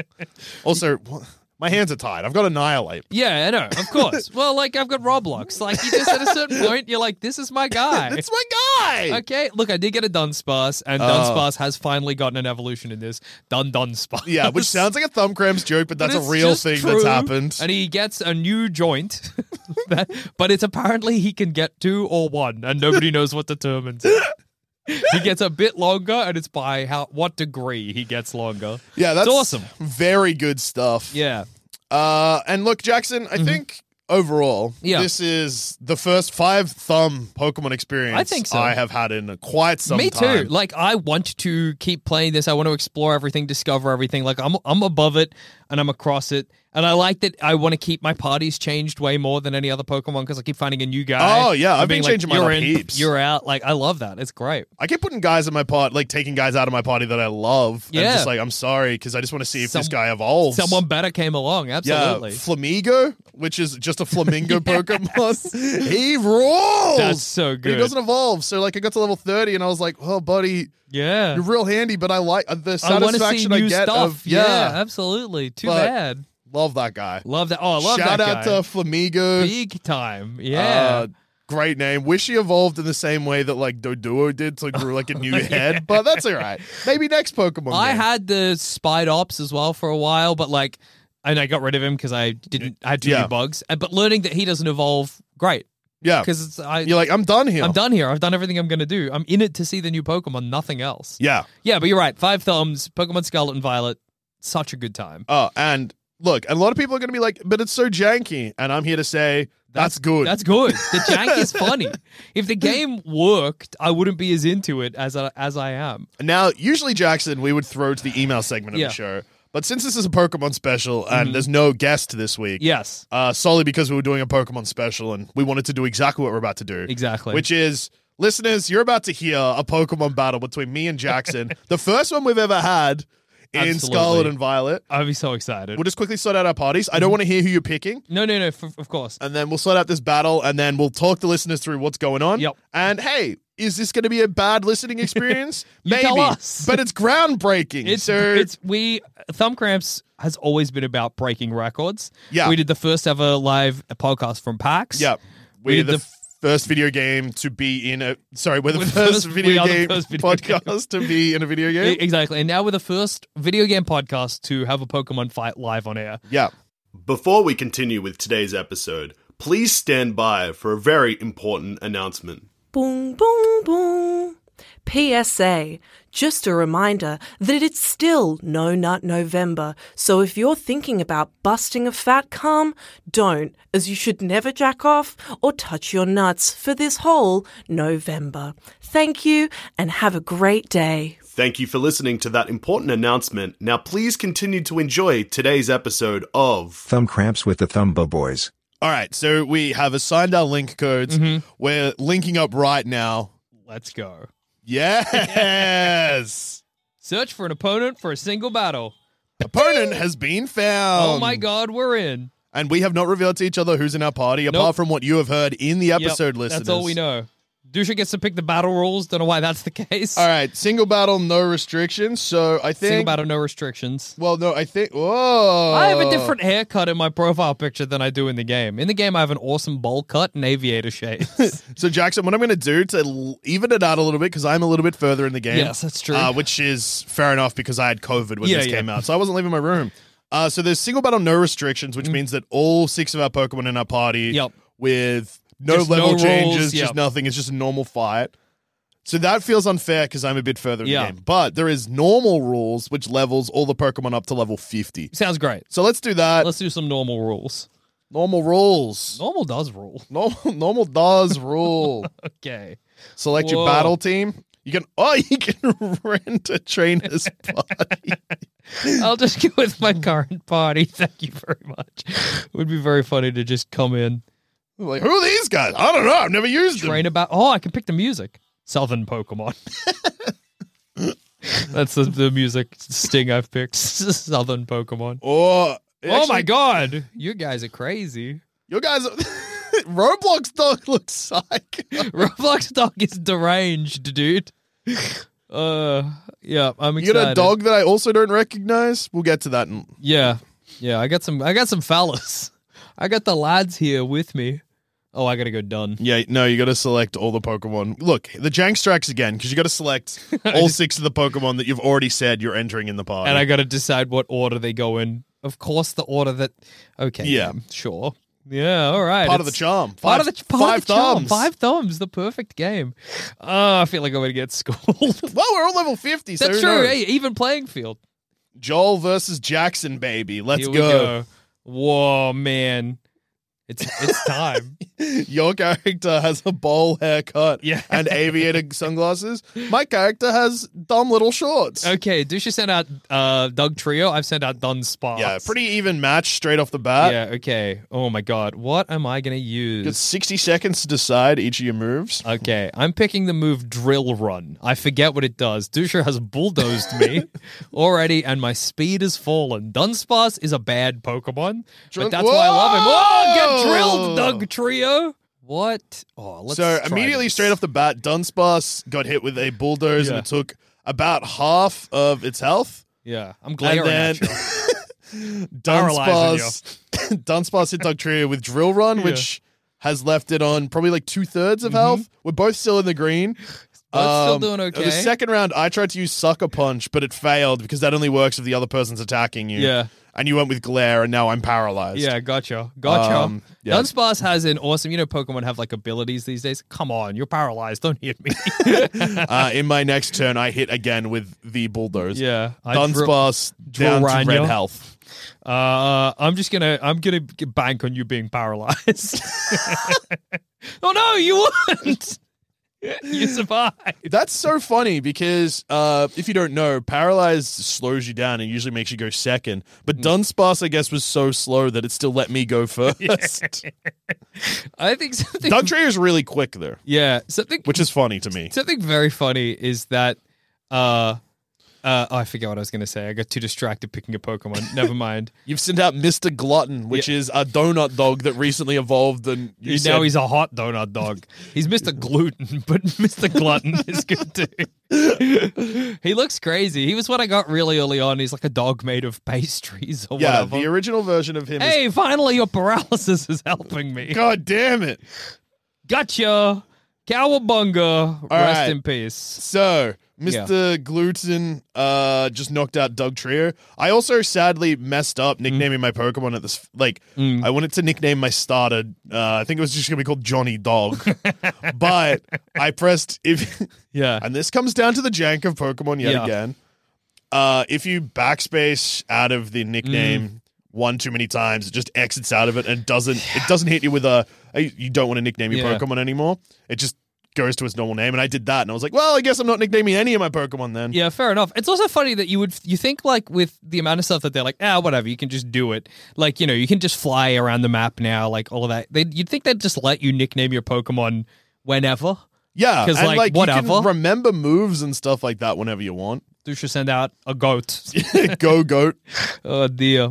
Also, wh- my hands are tied. I've got Annihilate. Yeah, I know. Of course. Well, like I've got Roblox. Like you just at a certain point, you're like, this is my guy. That's my guy. Okay, look, I did get a Dunsparce, and Oh. Dunsparce has finally gotten an evolution in this. Dun Dunsparce. Yeah, which sounds like a thumb cramps joke, but But that's a it's real just thing true, that's happened. And he gets a new joint, that, but it's apparently he can get two or one, and nobody knows what determines it. He gets a bit longer, and it's by how what degree he gets longer. Yeah, that's it's awesome. Very good stuff. Yeah. Uh, and look, Jackson, I think overall, Yeah. this is the first five thumb Pokemon experience I think so. I have had in quite some Me time. too. Like I want to keep playing this. I want to explore everything, discover everything. Like I'm I'm above it and I'm across it. And I like that I want to keep my parties changed way more than any other Pokemon because I keep finding a new guy. Oh, yeah, and I've been being like, changing mine you're up in, heaps. You're out. Like I love that. It's great. I keep putting guys in my party, like taking guys out of my party that I love. And Yeah. just like, I'm sorry, because I just want to see if this Some- guy evolves. Someone better came along. Absolutely. Yeah, Flamigo, which is just a flamingo Pokemon. He rules. That's so But he good. doesn't evolve. So like, I got to level thirty, and I was like, "Oh, buddy, Yeah. you're real handy." But I like uh, the I want to see satisfaction new I get stuff. of yeah, absolutely. Too But- bad. love that guy. Love that. Oh, I love Shout that out guy. to Flamigo. Big time. Yeah. Uh, great name. Wish he evolved in the same way that like Doduo did, so it grew like a new head. But that's all right. Maybe next Pokemon. I game. had the Spidops as well for a while, but like, and I got rid of him because I didn't. I had too Yeah. many bugs. And- But learning that he doesn't evolve, great. yeah. Because it's I. You're like, I'm done here. I'm done here. I've done everything I'm going to do. I'm in it to see the new Pokemon, nothing else. Yeah. Yeah, but you're right. Five thumbs, Pokemon Scarlet and Violet, such a good time. Oh, and look, a lot of people are going to be like, but it's so janky. And I'm here to say, that's, good. That's good. The jank is funny. If the game worked, I wouldn't be as into it as I, as I am. Now, usually, Jackson, we would throw to the email segment of Yeah. the show. But since this is a Pokemon special and there's no guest this week, Yes. uh, solely because we were doing a Pokemon special and we wanted to do exactly what we're about to do. Exactly. Which is, listeners, you're about to hear a Pokemon battle between me and Jackson. The first one we've ever had in Absolutely. Scarlet and Violet. I'd be so excited. We'll just quickly sort out our parties. I don't want to hear who you're picking. No, no, no, f- of course. And then we'll sort out this battle and then we'll talk the listeners through what's going on. Yep. And hey, is this going to be a bad listening experience? You Maybe. tell us. But it's groundbreaking. It's so it's we thumb cramps has always been about breaking records. Yeah. We did the first ever live podcast from PAX. Yeah. We, We're did the, the first video game to be in a... Sorry, we're the We're the first first- video we are the game first video podcast to be in a video game. E- Exactly. And now we're the first video game podcast to have a Pokemon fight live on air. Yeah. Before we continue with today's episode, please stand by for a very important announcement. Boom, boom, boom. P S A. Just a reminder that it's still No Nut November, so if you're thinking about busting a fat cum, don't, as you should never jack off or touch your nuts for this whole November. Thank you, and have a great day. Thank you for listening to that important announcement. Now please continue to enjoy today's episode of Thumb Cramps with the Thumbo Boys. All right, so we have assigned our link codes. Mm-hmm. We're linking up right now. Let's go. Yes! Search for an opponent for a single battle. Opponent has been found. Oh my god, we're in. And we have not revealed to each other who's in our party, Nope. apart from what you have heard in the episode Yep, listeners. That's all we know. Dusha gets to pick the battle rules. Don't know why that's the case. All right, single battle, no restrictions. So I think... Single battle, no restrictions. Well, no, I think... Whoa! I have a different haircut in my profile picture than I do in the game. In the game, I have an awesome bowl cut and aviator shades. So, Jackson, what I'm going to do to l- even it out a little bit, because I'm a little bit further in the game. Yes, that's true. Uh, which is fair enough because I had COVID when Yeah, this yeah. came out. So I wasn't leaving my room. Uh, so there's single battle, no restrictions, which means that all six of our Pokemon in our party Yep. with no Just level no changes, rules, just yep. nothing. It's just a normal fight. So that feels unfair because I'm a bit further in Yeah. the game. But there is normal rules, which levels all the Pokemon up to level fifty. Sounds great. So let's do that. Let's do some normal rules. Normal rules. Normal does rule. Normal, normal does rule. Okay. Select your Whoa. battle team. You can oh, you can rent a trainer's party. I'll just go with my current party. Thank you very much. It would be very funny to just come in. Like, who are these guys? I don't know. I've never used them. Train about. Oh, I can pick the music. Southern Pokemon. That's the, the music sting I've picked. Southern Pokemon. Or Oh my god. You guys are crazy. You guys are Roblox dog looks psych. Roblox dog is deranged, dude. Uh, yeah, I'm You excited. got a dog that I also don't recognize? We'll get to that. In- Yeah, yeah. I got some. I got some fellas. I got the lads here with me. Oh, I gotta go done. yeah, no, you got to select all the Pokemon. Look, the Jank strikes again because you got to select all six of the Pokemon that you've already said you're entering in the party. And I gotta decide what order they go in. Of course, the order that. Okay. Yeah. Sure. Yeah. All right. part of the It's charm. Part Five, of the part five of the charm. thumbs. Five thumbs. The perfect game. Oh, I feel like I'm gonna get schooled. Well, we're all level fifty. So That's who true. knows? Hey, even playing field. Joel versus Jackson, baby. Let's Here we go. go. Whoa, man. It's it's time. Your character has a bowl haircut Yeah. and aviator sunglasses. My character has dumb little shorts. Okay, Dusha sent out uh, Doug Trio. I've sent out Dunsparce. Yeah, pretty even match straight off the bat. Yeah, okay. Oh my god. What am I going to You got use? sixty seconds to decide each of your moves. Okay, I'm picking the move Drill Run. I forget what it does. Dusha has bulldozed me already, and my speed has fallen. Dunsparce is a bad Pokemon, Drill- but that's why I love him. Oh, get Whoa! drilled, Doug Trio. What? Oh, let's so try immediately this. straight off the bat, Dunsparce got hit with a bulldoze Yeah. and it took about half of its health. Yeah, I'm And glaring then at you. Dunsparce, Dunsparce hit Dugtrio with Drill Run, Yeah. which has left it on probably like two thirds of health. We're both still in the green. Both still Um, doing okay. The second round, I tried to use Sucker Punch, but it failed because that only works if the other person's attacking you. Yeah. And you went with Glare, and now I'm paralyzed. Yeah, gotcha. Gotcha. Um, yeah. Dunsparce has an awesome, you know, Pokemon have like abilities these days. Come on, you're paralyzed. Don't hit me. uh, in my next turn, I hit again with the Bulldoze. yeah. I Dunsparce drill down to Ranya. red health. Uh, I'm just gonna, I'm gonna g- bank on you being paralyzed. Oh no, you wouldn't. You survived. That's so funny because uh, if you don't know, paralyzed slows you down and usually makes you go second. But Dunsparce, I guess, was so slow that it still let me go first. I think something. Dugtrio is really quick there, Yeah, something which is funny to me. something very funny is that uh, Uh, I forget what I was going to say. I got too distracted picking a Pokemon. Never mind. You've sent out Mister Glutton, which Yeah. is a donut dog that recently evolved, and you He- said, now he's a hot donut dog. He's Mister Gluten, but Mister Glutton is good too. He looks crazy. He was what I got really early on. He's like a dog made of pastries or yeah, whatever. the original version of him. Hey, is, finally your paralysis is helping me. God damn it! Gotcha. Cowabunga. Rest right. in peace. So, Mister Gluten uh, just knocked out Doug Trio. I also sadly messed up nicknaming my Pokemon at this. Like, Mm. I wanted to nickname my starter. Uh, I think it was just going to be called Johnny Dog. But I pressed if. Yeah. And this comes down to the jank of Pokemon yet Yeah. again. Uh, if you backspace out of the nickname. Mm. One too many times, it just exits out of it and doesn't. It doesn't hit you with a. "Hey, you don't want to nickname your Yeah. Pokemon anymore. It just goes to its normal name, and I did that, and I was like, well, I guess I'm not nicknaming any of my Pokemon then. Yeah, fair enough. It's also funny that you would you think like with the amount of stuff that they're like, ah, whatever, you can just do it. Like, you know, you can just fly around the map now, like all of that. They you'd think they'd just let you nickname your Pokemon whenever. Yeah, 'Cause, and like, like, whatever. you can remember moves and stuff like that whenever you want. You should send out a goat. Go goat. Oh dear.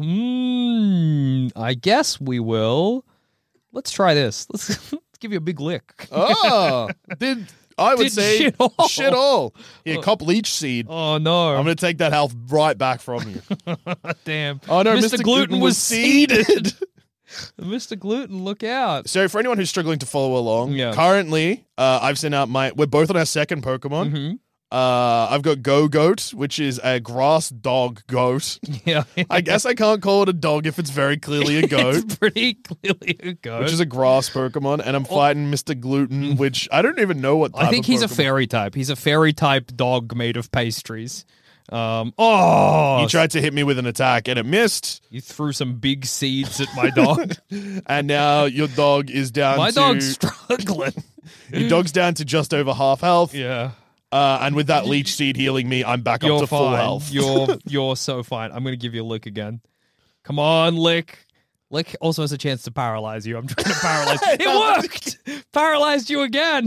Mm, I guess we will. Let's try this. Let's, let's give you a big lick. Oh, did I would Did say shit all. shit all. Here, cop leech seed. Oh no. I'm gonna take that health right back from you. Damn. Oh no, Mister Mister Gluten Gluten was was seeded. Mister Gluten, look out. So for anyone who's struggling to follow along, Yeah. currently uh, I've sent out my. We're both on our second Pokemon. Mhm. Uh, I've got Go Goat, which is a grass dog goat. Yeah. I guess I can't call it a dog if it's very clearly a goat, It's pretty clearly a goat. which is a grass Pokemon, and I'm fighting Mister Gluten, which I don't even know what type I think of he's a Pokemon. fairy type. He's a fairy type dog made of pastries. Um, oh, He tried to hit me with an attack, and it missed, you threw some big seeds at my dog. and now your dog is down my to... dog's struggling. Your dog's down to just over half health, Yeah. uh, and with that leech seed healing me, I'm back You're up to fine. full health. You're you're so fine. I'm gonna give you a lick again. Come on, lick. Lick also has a chance to paralyze you. I'm trying to paralyze. It worked. Paralyzed you again.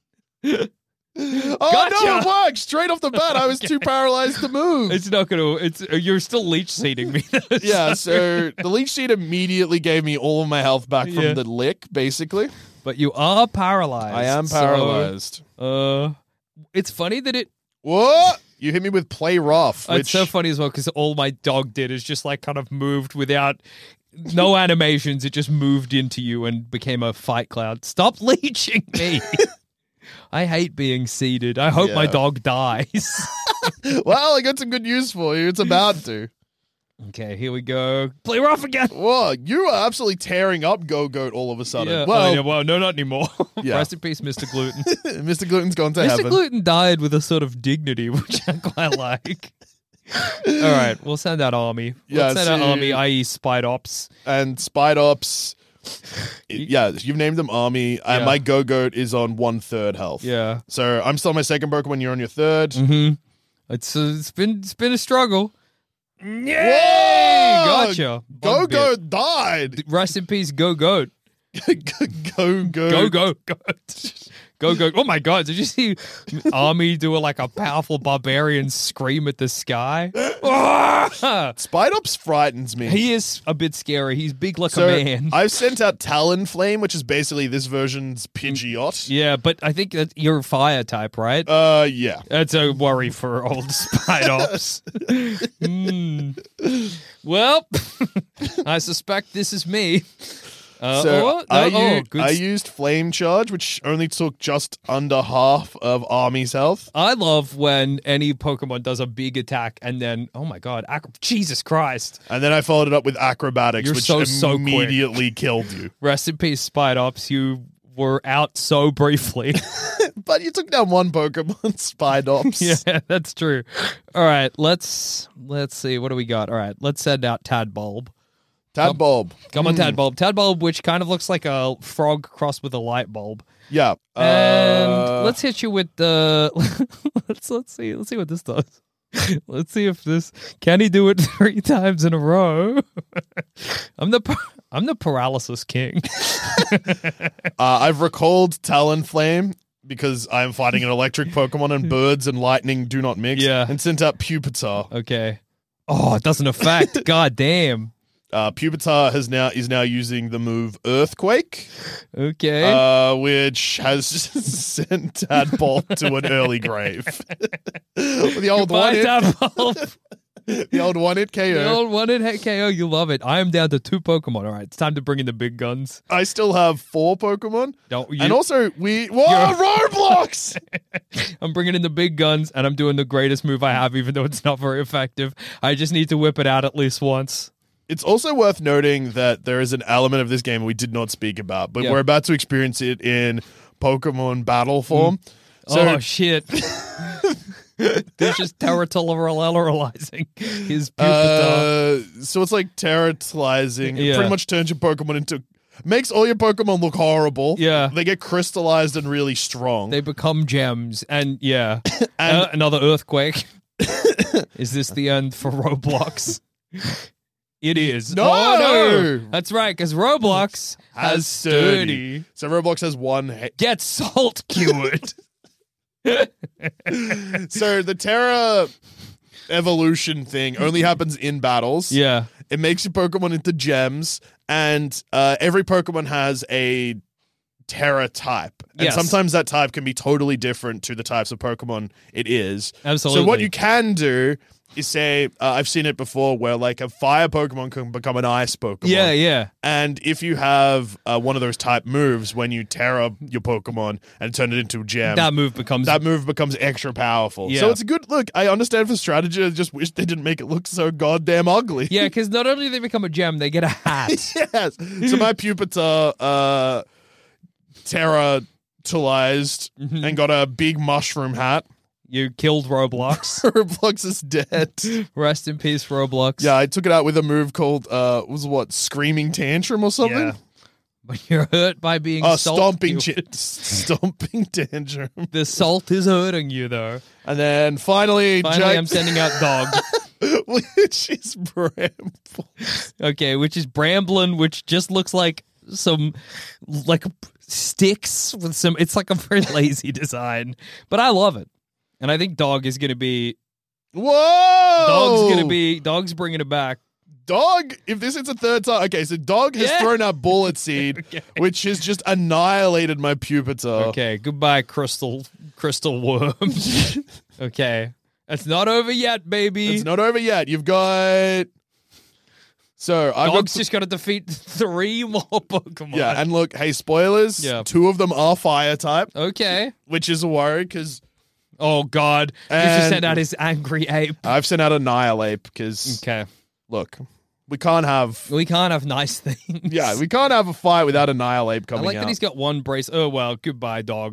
Oh Gotcha. no, it worked! Straight off the bat, I was too paralyzed to move. It's not gonna. It's you're still leech seeding me. Yeah, so the leech seed immediately gave me all of my health back from Yeah. the lick, basically. But you are paralyzed. I am so, paralyzed. uh, it's funny that it. What? You hit me with play rough, which It's so funny as well because all my dog did is just like kind of moved without no animations. It just moved into you and became a fight cloud. Stop leeching me. I hate being seeded. I hope my Yeah. dog dies. well, I got some good news for you. It's about to. Okay, here we go. Play rough again. Whoa, you are absolutely tearing up Go Goat all of a sudden. Yeah. Well, oh, yeah, well, no, not anymore. Yeah. Rest in peace, Mister Gluten. Mister Gluten's gone to Mister heaven. Gluten died with a sort of dignity, which I quite like. All right, we'll send out Army. Yeah, We'll send out so- Army, that is. Spidops. And Spidops. Yeah, you've named them Army, and Yeah. my Go Goat is on one third health. Yeah. So I'm still on my second Pokemon. You're on your third. Mm-hmm. It's uh, it's been it's been a struggle. Whoa! Gotcha. Go Bug bit. Goat died. Rest in peace, Go Goat. Go Goat. Go Go Goat. Go Go. Oh my God! Did you see Army do a, like a powerful barbarian scream at the sky? Ah! Spidops frightens me. He is a bit scary. He's big like so a man. I've sent out Talonflame, which is basically this version's Pidgeot. Yeah, but I think that you're fire type, right? Uh, yeah. That's a worry for old Spidops. mm. Well, I suspect this is me. Uh, So oh, I, oh, oh, u- good I s- used Flame Charge, which only took just under half of Army's health. I love when any Pokemon does a big attack and then, oh my God, ac- Jesus Christ. And then I followed it up with Acrobatics, You're which so, so quick. immediately killed you. Rest in peace, Spidops. You were out so briefly. But you took down one Pokemon, Spidops. Yeah, that's true. All right, let's let's see. What do we got? All right, let's send out Tadbulb. Tadbulb. Come on, Mm. Tadbulb. Tadbulb, which kind of looks like a frog crossed with a light bulb. Yeah. And Uh, let's hit you with the. let's let's see. Let's see what this does. Let's see if this can he do it three times in a row. I'm the par- I'm the paralysis king. uh, I've recalled Talonflame because I am fighting an electric Pokemon and birds and lightning do not mix. Yeah. And sent out Pupitar. Okay. Oh, it doesn't affect. God damn. Uh, Pupitar has now is now using the move Earthquake. Okay. Uh, which has sent Tadpole to an early grave. The old Goodbye, one hit, Tadpole. the old one hit K O. The old one hit K O, you love it. I am down to two Pokemon. All right, it's time to bring in the big guns. I still have four Pokemon. Don't you? And also, we... Whoa, Roblox! I'm bringing in the big guns, and I'm doing the greatest move I have, even though it's not very effective. I just need to whip it out at least once. It's also worth noting that there is an element of this game we did not speak about, but Yeah. we're about to experience it in Pokemon battle form. Mm. So, oh, shit. This is territorializing his Pupitar. uh, so it's like terrorizing. It Yeah. pretty much turns your Pokemon into... Makes all your Pokemon look horrible. Yeah. They get crystallized and really strong. They become gems, and yeah. And- Uh, another earthquake. Is this the end for Roblox? It is. No! Oh, no! That's right, because Roblox has sturdy. So Roblox has one... He- Get salt cured. so the Terra evolution thing only happens in battles. Yeah. It makes your Pokemon into gems, and uh, every Pokemon has a Terra type. And Yes. sometimes that type can be totally different to the types of Pokemon it is. Absolutely. So what you can do is say, uh, I've seen it before, where like a fire Pokemon can become an ice Pokemon. Yeah, yeah. And if you have uh, one of those type moves, when you Terra your Pokemon and turn it into a gem, That move becomes... that move becomes extra powerful. Yeah. So it's a good look. I understand for strategy. I just wish they didn't make it look so goddamn ugly. Yeah, because not only do they become a gem, they get a hat. Yes. So my Pupitar uh, terratized Mm-hmm. and got a big mushroom hat. You killed Roblox. Roblox is dead. Rest in peace, Roblox. Yeah, I took it out with a move called, uh, was what, Screaming Tantrum or something? Yeah. But you're hurt by being Oh, salt stomping, cured. chi- stomping tantrum. The salt is hurting you, though. And then finally, Finally, Jack- I'm sending out dog. which is Bramble. Okay, which is Bramblin, which just looks like some, like, sticks with some, it's like a very lazy design. But I love it. And I think dog is going to be, Whoa! dog's going to be, dog's bringing it back. Dog, if this is a third time, okay, so Dog has Yeah. thrown out Bullet Seed, Okay. which has just annihilated my Pupitar. Okay, goodbye, crystal, crystal worm. Okay. It's not over yet, baby. It's not over yet. You've got... So, I've Dog's got... just got to defeat three more Pokemon. Yeah, and look, hey, spoilers. Yeah. Two of them are fire type, Okay. which is a worry, because Oh, God. He just And- sent out his angry ape. I've sent out Annihilate, because, Okay. look, we can't have... We can't have nice things. Yeah, we can't have a fight without Annihilate I coming like out. that he's got one brace. Oh, well, goodbye, dog.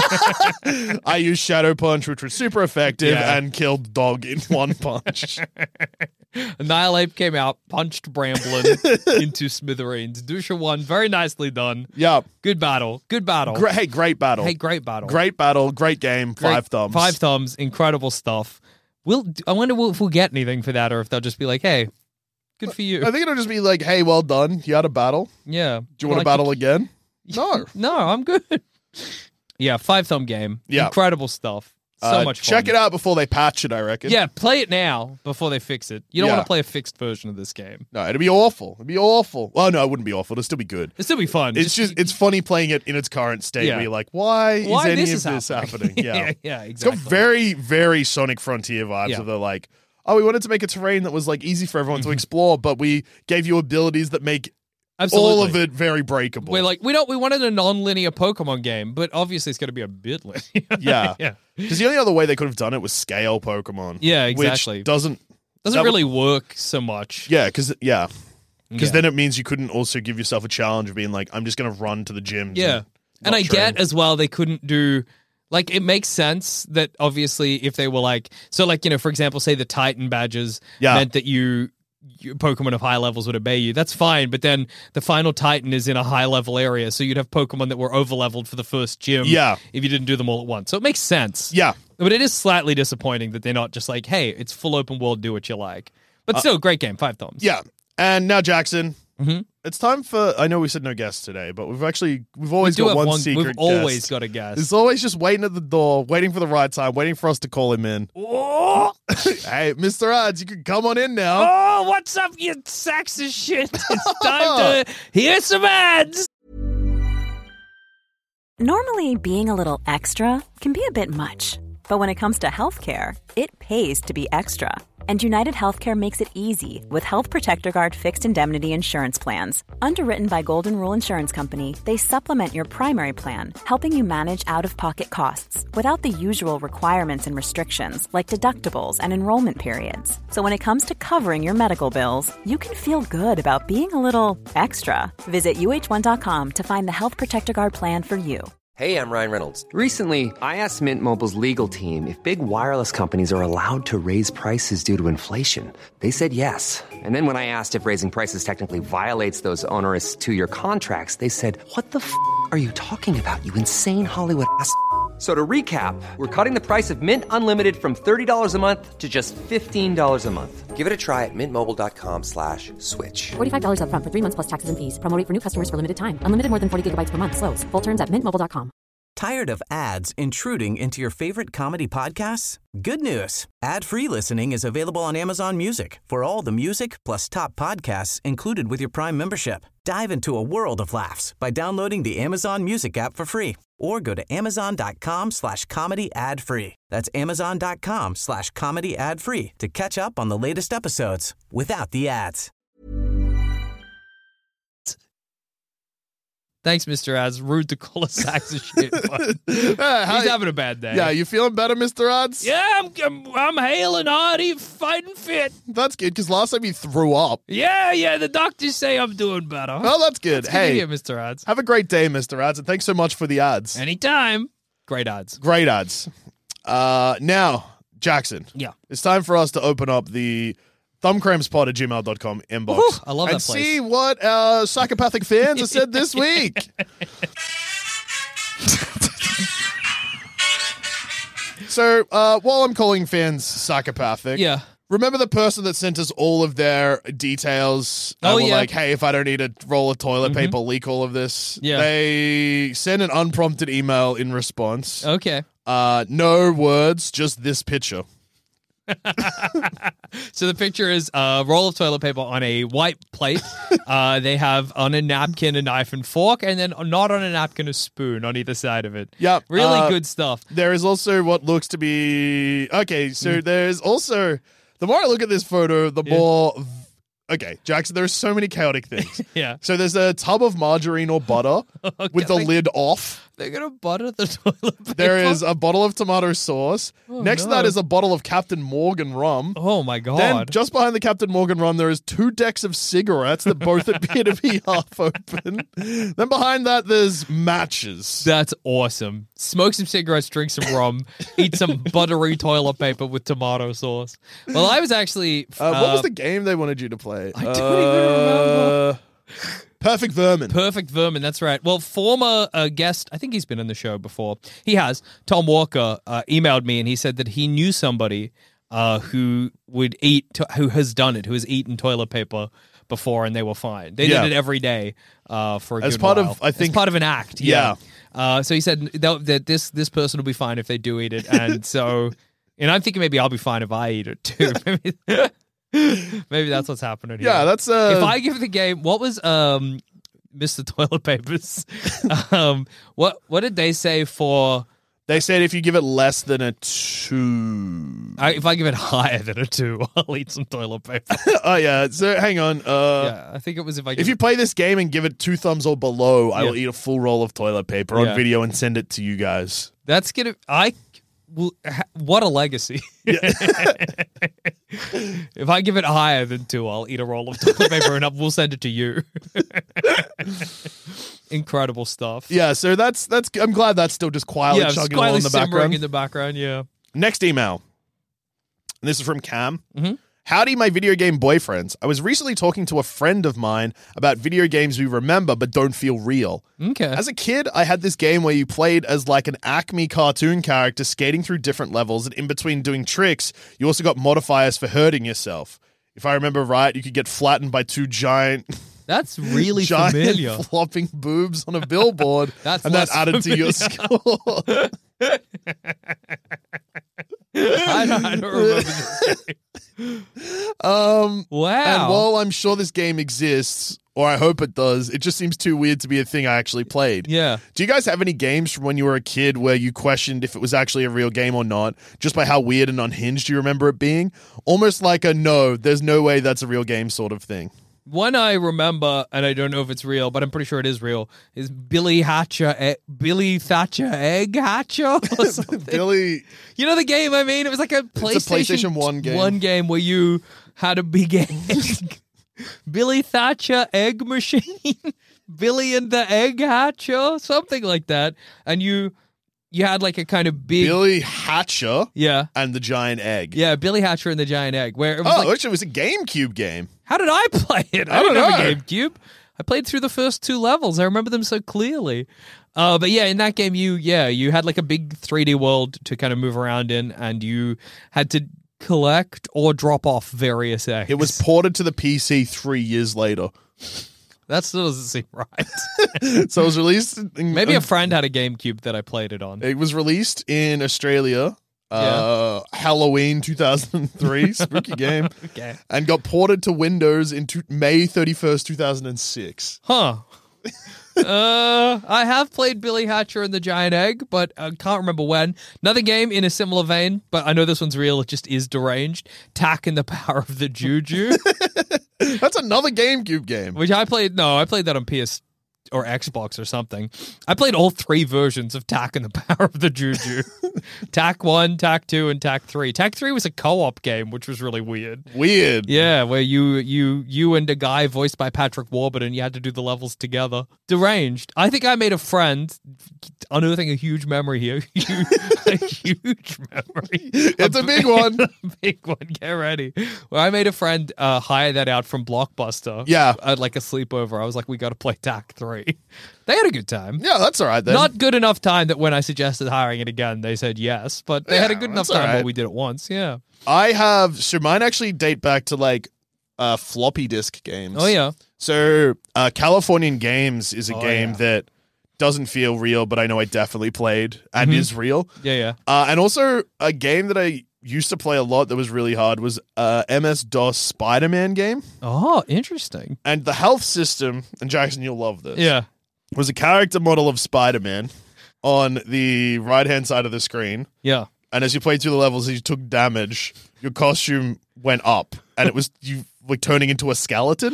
I used Shadow Punch, which was super effective, Yeah. and killed Dog in one punch. Annihilate came out, punched Bramblin into smithereens. Dusha won. Very nicely done. Yeah. Good battle. Good battle. Great, hey, great battle. Hey, great battle. Great battle, great game, Great- five thumbs. Five thumbs. Incredible stuff. We'll, I wonder if we'll get anything for that, or if they'll just be like, hey, good for you. I think it'll just be like, hey, well done. You had a battle. Yeah. Do you want Like, to battle again? No. No, I'm good. Yeah, five thumb game. Yeah. Incredible stuff. So Uh, much fun. check it out before they patch it, I reckon. Yeah, play it now before they fix it. You don't Yeah. want to play a fixed version of this game. No, it'd be awful. It'd be awful. Well, no, it wouldn't be awful. It'd still be good. It'll still be fun. It's just, it's funny playing it in its current state Yeah. where you're like, why, Why is any this of is this happening? happening? Yeah. yeah, It's exactly. got very, very Sonic Frontier vibes Yeah. of the like, oh, we wanted to make a terrain that was like easy for everyone to explore, but we gave you abilities that make Absolutely. all of it very breakable. We're like, we don't. We wanted a non-linear Pokemon game, but obviously it's going to be a bit linear. yeah. yeah. Because the only other way they could have done it was scale Pokemon. Yeah, exactly. Which doesn't Doesn't that really work so much. Yeah, because yeah, because Yeah. then it means you couldn't also give yourself a challenge of being like, I'm just going to run to the gym. Yeah. And I get as well they couldn't do, like, it makes sense that obviously if they were like, so like, you know, for example, say the Titan badges Yeah. meant that you, you Pokemon of high levels would obey you. That's fine. But then the final Titan is in a high level area. So you'd have Pokemon that were over leveled for the first gym. Yeah. If you didn't do them all at once. So it makes sense. Yeah. But it is slightly disappointing that they're not just like, hey, it's full open world, do what you like. But still, great game. Five thumbs. Yeah. And now Jackson, Mhm. it's time for. I know we said no guests today, but we've actually we've always We do got have one, one- secret. we've always guest. got a guest. He's always just waiting at the door, waiting for the right time, waiting for us to call him in. Hey, Mister Ads, you can come on in now. Oh, what's up, you sacks of shit? It's time to hear some ads. Normally, being a little extra can be a bit much, but when it comes to healthcare, it pays to be extra. And United Healthcare makes it easy with Health Protector Guard fixed indemnity insurance plans. Underwritten by Golden Rule Insurance Company, they supplement your primary plan, helping you manage out-of-pocket costs without the usual requirements and restrictions like deductibles and enrollment periods. So when it comes to covering your medical bills, you can feel good about being a little extra. Visit U H one dot com to find the Health Protector Guard plan for you. Hey, I'm Ryan Reynolds. Recently, I asked Mint Mobile's legal team if big wireless companies are allowed to raise prices due to inflation. They said yes. And then when I asked if raising prices technically violates those onerous two-year contracts, they said, what the f*** are you talking about, you insane Hollywood ass f- So to recap, we're cutting the price of Mint Unlimited from thirty dollars a month to just fifteen dollars a month. Give it a try at mintmobile.com slash switch. forty-five dollars up front for three months plus taxes and fees. Promo rate for new customers for limited time. Unlimited more than forty gigabytes per month. Slows full terms at mint mobile dot com. Tired of ads intruding into your favorite comedy podcasts? Good news. Ad-free listening is available on Amazon Music for all the music plus top podcasts included with your Prime membership. Dive into a world of laughs by downloading the Amazon Music app for free or go to amazon.com slash comedy ad free. That's amazon.com slash comedy ad free to catch up on the latest episodes without the ads. Thanks, Mister Ads. Rude to call us sacks of shit, but Uh, he's how- having a bad day. Yeah, you feeling better, Mister Ads? Yeah, I'm, I'm, I'm hailing hearty, fighting fit. That's good, because last time you threw up. Yeah, yeah, the doctors say I'm doing better. Oh, that's good. That's good hey, to hear, Mister Ads. have a great day, Mister Ads, and thanks so much for the ads. Anytime. Great ads. Great ads. Uh, now, Jackson. Yeah. It's time for us to open up the thumbcrampspot at gmail dot com inbox. Whew, I love and that place. see what our psychopathic fans have said this week. So, uh, while I'm calling fans psychopathic, Yeah. remember the person that sent us all of their details? Oh, and were yeah. like, hey, if I don't need a roll of toilet paper, leak all of this. Yeah. They sent an unprompted email in response. Okay. Uh, no words, just this picture. So the picture is a roll of toilet paper on a white plate. uh, they have on a napkin a knife and fork, and then not on a napkin a spoon on either side of it. Yep. Really uh, good stuff. There is also what looks to be... Okay, so Mm. there's also... The more I look at this photo, the Yeah. more... Okay, Jackson, there are so many chaotic things. Yeah. So there's a tub of margarine or butter with the Okay. lid off. They're going to butter the toilet paper. There is a bottle of tomato sauce. Oh, Next to no. that is a bottle of Captain Morgan rum. Oh, my God. Then, just behind the Captain Morgan rum, there is two decks of cigarettes that both appear to be half open. Then behind that, there's matches. That's awesome. Smoke some cigarettes, drink some rum, eat some buttery toilet paper with tomato sauce. Well, I was actually... Uh, what was the game they wanted you to play? I don't even remember. Perfect Vermin. Perfect Vermin, that's right. Well, former uh, guest, I think he's been on the show before. He has. Tom Walker uh, emailed me and he said that he knew somebody uh, who would eat, to- who has done it, who has eaten toilet paper before and they were fine. They Yeah. did it every day uh, for a As good part of- while. I think- As part of an act. Yeah. Yeah. Uh, so he said that, that this this person will be fine if they do eat it. And so, and I'm thinking maybe I'll be fine if I eat it too. Maybe, maybe that's what's happening here. Yeah, that's... Uh, If I give the game, what was um, Mister Toilet Papers? um, what what did they say for? They said if you give it less than a two... I, if I give it higher than a two, I'll eat some toilet paper. Oh, yeah. So, hang on. Uh, yeah, I think it was if I. Give If you it, play this game and give it two thumbs or below, I Yeah. will eat a full roll of toilet paper on Yeah. video and send it to you guys. that's gonna. I. Will, ha- what a legacy! If I give it higher than two, I'll eat a roll of toilet paper and we'll send it to you. Incredible stuff. Yeah, so that's that's. I'm glad that's still just quietly yeah, chugging quietly along in the simmering background. in the background. Yeah. Next email. And this is from Cam. Mm-hmm. Howdy, my video game boyfriends. I was recently talking to a friend of mine about video games we remember but don't feel real. Okay. As a kid, I had this game where you played as like an Acme cartoon character skating through different levels, and in between doing tricks, you also got modifiers for hurting yourself. If I remember right, you could get flattened by two giant That's really giant familiar. flopping boobs on a billboard, That's and that less added to your familiar. score. I don't, I don't remember this game. Um, Wow. And while I'm sure this game exists, or I hope it does, it just seems too weird to be a thing I actually played. Yeah. Do you guys have any games from when you were a kid where you questioned if it was actually a real game or not, just by how weird and unhinged you remember it being? Almost like a no, there's no way that's a real game sort of thing. One I remember, and I don't know if it's real, but I'm pretty sure it is real, is Billy Hatcher, e- Billy Thatcher Egg Hatcher or something. Billy... You know the game I mean? It was like a PlayStation, It's a PlayStation one game. One game where you had a big egg. Billy Thatcher Egg Machine. Billy and the Egg Hatcher, something like that. And you you had like a kind of big... Billy Hatcher Yeah. and the Giant Egg. Yeah, Billy Hatcher and the Giant Egg. Where it was Oh, like, actually, it was a GameCube game. how did I play it? I, I don't didn't have know. a GameCube. I played through the first two levels. I remember them so clearly. Uh, but yeah, in that game, you yeah you had like a big three D world to kind of move around in, and you had to collect or drop off various eggs. It was ported to the P C three years later. That still doesn't seem right. So it was released... In, Maybe a friend had a GameCube that I played it on. It was released in Australia, uh, Halloween two thousand three, spooky game, Okay. and got ported to Windows in two, May thirty-first, two thousand six. Huh. uh, I have played Billy Hatcher and the Giant Egg, but I can't remember when. Another game in a similar vein, but I know this one's real. It just is deranged. Tack and the Power of the Juju, That's another GameCube game. which I played. No, I played that on P S or Xbox or something. I played all three versions of Tack and the Power of the Juju. Tack one, Tack two, and Tack three. Tack three was a co-op game, which was really weird. Weird. Yeah, where you you you and a guy voiced by Patrick Warburton, you had to do the levels together. Deranged. I think I made a friend, unearthing a huge memory here. a huge memory. It's a big one. a big one. Get ready. Where I made a friend uh, hire that out from Blockbuster. Yeah. At like a sleepover. I was like, we got to play Tack three. They had a good time. Yeah, that's all right then. Not good enough time that when I suggested hiring it again, they said yes, but they had a Yeah, good enough that's all time right. when we did it once. Yeah. I have... So mine actually date back to like uh, floppy disk games. Oh, yeah. So uh, Californian Games is a Oh, game yeah. that doesn't feel real, but I know I definitely played and Mhm. is real. Yeah, yeah. Uh, and also a game that I used to play a lot that was really hard was uh, M S DOS Spider-Man game. Oh, interesting. And the health system, and Jackson, you'll love this, Yeah. was a character model of Spider-Man on the right-hand side of the screen. Yeah. And as you played through the levels, as you took damage, your costume went up, and it was you were turning into a skeleton.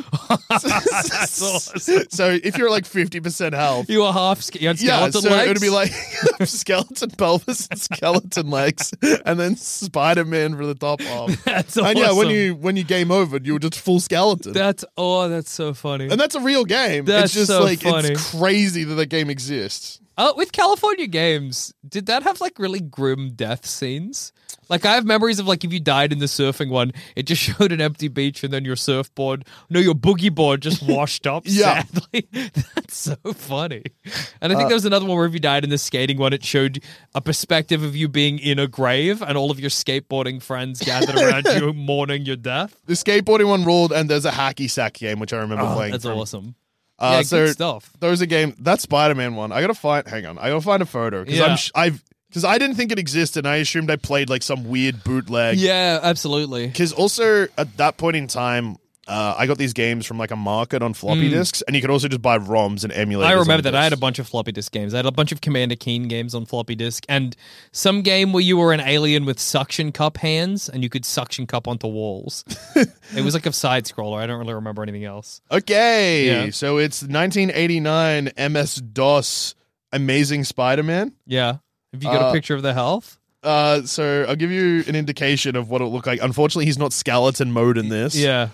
That's awesome. So if you're like fifty percent health, You were half ske- you had yeah, skeleton so legs. it would be like skeleton pelvis and skeleton legs, and then Spider-Man for the top half. That's And yeah, when awesome. you when you game over, you were just full skeleton. That's oh, that's so funny. And that's a real game. That's it's just so like funny. it's crazy that that game exists. Uh, with California Games, did that have like really grim death scenes? Like I have memories of like if you died in the surfing one, it just showed an empty beach and then your surfboard, no, your boogie board just washed up. Yeah. Sadly, that's so funny. And I think Uh, there was another one where if you died in the skating one, it showed a perspective of you being in a grave and all of your skateboarding friends gathered around you mourning your death. The skateboarding one ruled, and there's a hacky sack game which I remember Oh, playing. that's from- awesome. Uh, Yeah, so good stuff. There's a game that Spider-Man one. I gotta find. Hang on, I gotta find a photo because Yeah. I'm sh- I've because I didn't think it existed. And I assumed I played like some weird bootleg. Yeah, absolutely. Because also at that point in time, uh, I got these games from like a market on floppy Mm. disks, and you could also just buy ROMs and emulators. I remember on that. I had a discs. bunch of floppy disk games. I had a bunch of Commander Keen games on floppy disk, and some game where you were an alien with suction cup hands, and you could suction cup onto walls. It was like a side scroller. I don't really remember anything else. Okay, Yeah. so it's nineteen eighty-nine M S DOS Amazing Spider-Man. Yeah. Have you got Uh, a picture of the health? Uh, so I'll give you an indication of what it looked like. Unfortunately, he's not skeleton mode in this. Yeah.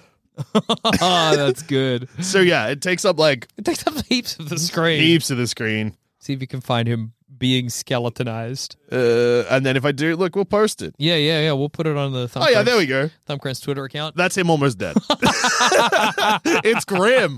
Oh, that's good. So yeah, it takes up like It takes up heaps of the screen. heaps of the screen. See if you can find him being skeletonized. Uh, and then if I do, look, we'll post it. Yeah, yeah, yeah. We'll put it on the Thumbcrunch, Oh yeah, there we go. Thumbcrunch Twitter account. That's him almost dead. It's grim.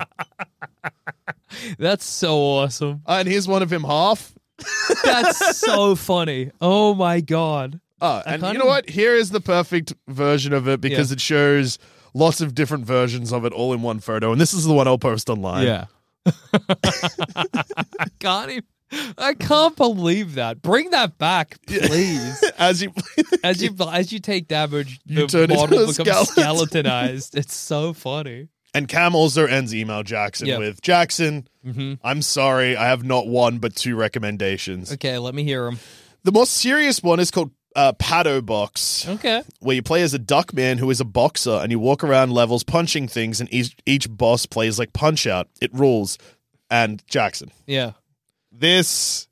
That's so awesome. Uh, and here's one of him half. That's so funny. Oh my god. Oh, I and can't you know even- what? Here is the perfect version of it because Yeah. it shows lots of different versions of it all in one photo, and this is the one I'll post online. Yeah. I can't even, I can't believe that. Bring that back, please. as you as you as you take damage, You the turn into model a becomes skeleton. skeletonized. It's so funny. And Cam also ends email Jackson Yep. with, Jackson, Mhm. I'm sorry, I have not one but two recommendations. Okay, let me hear them. The most serious one is called uh, Paddle Box. Okay. Where you play as a duck man who is a boxer and you walk around levels punching things and each, each boss plays like Punch Out. It rules. And Jackson. Yeah. This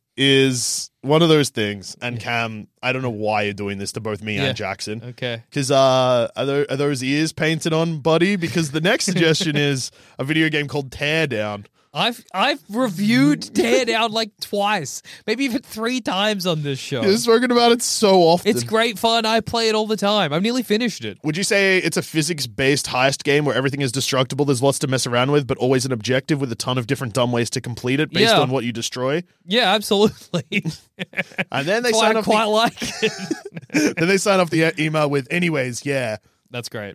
is one of those things. And Cam, I don't know why you're doing this to both me Yeah. and Jackson. Okay. Because uh, are, there, are those ears painted on, buddy? Because the next suggestion is a video game called Teardown. I've I've reviewed Teardown like twice, maybe even three times on this show. You've spoken about it so often. It's great fun. I play it all the time. I've nearly finished it. Would you say it's a physics-based heist game where everything is destructible, there's lots to mess around with, but always an objective with a ton of different dumb ways to complete it based Yeah. on what you destroy? Yeah, absolutely. And then they That's why sign I off quite the, like it. then they sign off the e- email with, anyways, yeah. That's great.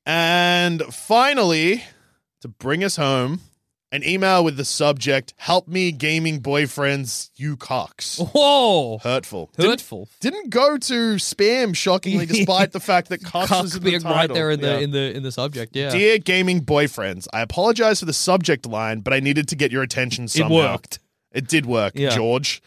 And finally, to bring us home, an email with the subject, help me gaming boyfriends, you cocks. Whoa. Hurtful. Hurtful. Didn't, didn't go to spam, shockingly, despite the fact that cocks Cock is in the being title. right there in the Yeah. in the in the subject. Yeah. Dear gaming boyfriends, I apologize for the subject line, but I needed to get your attention somehow. It worked. It did work, Yeah. George.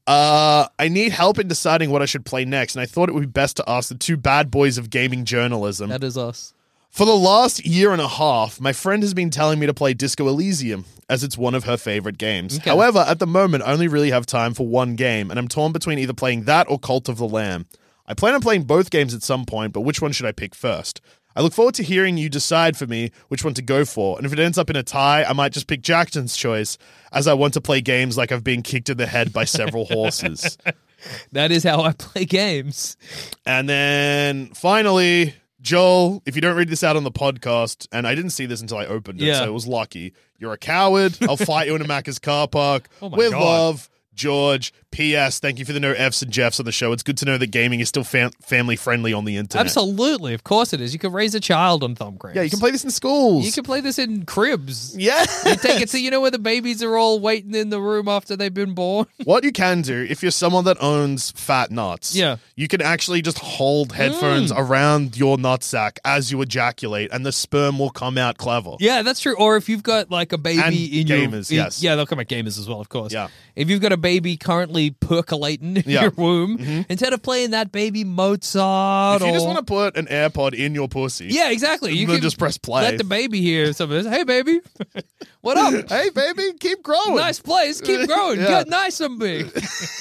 Uh, I need help in deciding what I should play next, and I thought it would be best to ask the two bad boys of gaming journalism. That is us. For the last year and a half, my friend has been telling me to play Disco Elysium, as it's one of her favorite games. Okay. However, at the moment, I only really have time for one game, and I'm torn between either playing that or Cult of the Lamb. I plan on playing both games at some point, but which one should I pick first? I look forward to hearing you decide for me which one to go for, and if it ends up in a tie, I might just pick Jackson's choice, as I want to play games like I've been kicked in the head by several horses. That is how I play games. And then finally, Joel, if you don't read this out on the podcast, and I didn't see this until I opened it, Yeah. so it was lucky. You're a coward. I'll fight you in a Macca's car park. Oh my With God. love, George. P S. Thank you for the no Fs and Jeffs on the show. It's good to know that gaming is still fam- family friendly on the internet. Absolutely. Of course it is. You can raise a child on Thumbcramps. Yeah, you can play this in schools. You can play this in cribs. Yeah. You take it to, you know, where the babies are all waiting in the room after they've been born. What you can do, if you're someone that owns fat nuts, Yeah. you can actually just hold headphones Mm. around your nutsack as you ejaculate, and the sperm will come out clever. Yeah, that's true. Or if you've got like a baby And in gamers, your... in- yes. Yeah, they'll come at gamers as well, of course. Yeah. If you've got a baby currently percolating in Yeah. your womb, Mhm. instead of playing that baby Mozart If you just or- want to put an AirPod in your pussy, Yeah, exactly. You then can just press play. Let the baby hear some of this. Hey, baby. What up? Hey, baby, keep growing. Nice place. Keep growing. Yeah. Get nice and big.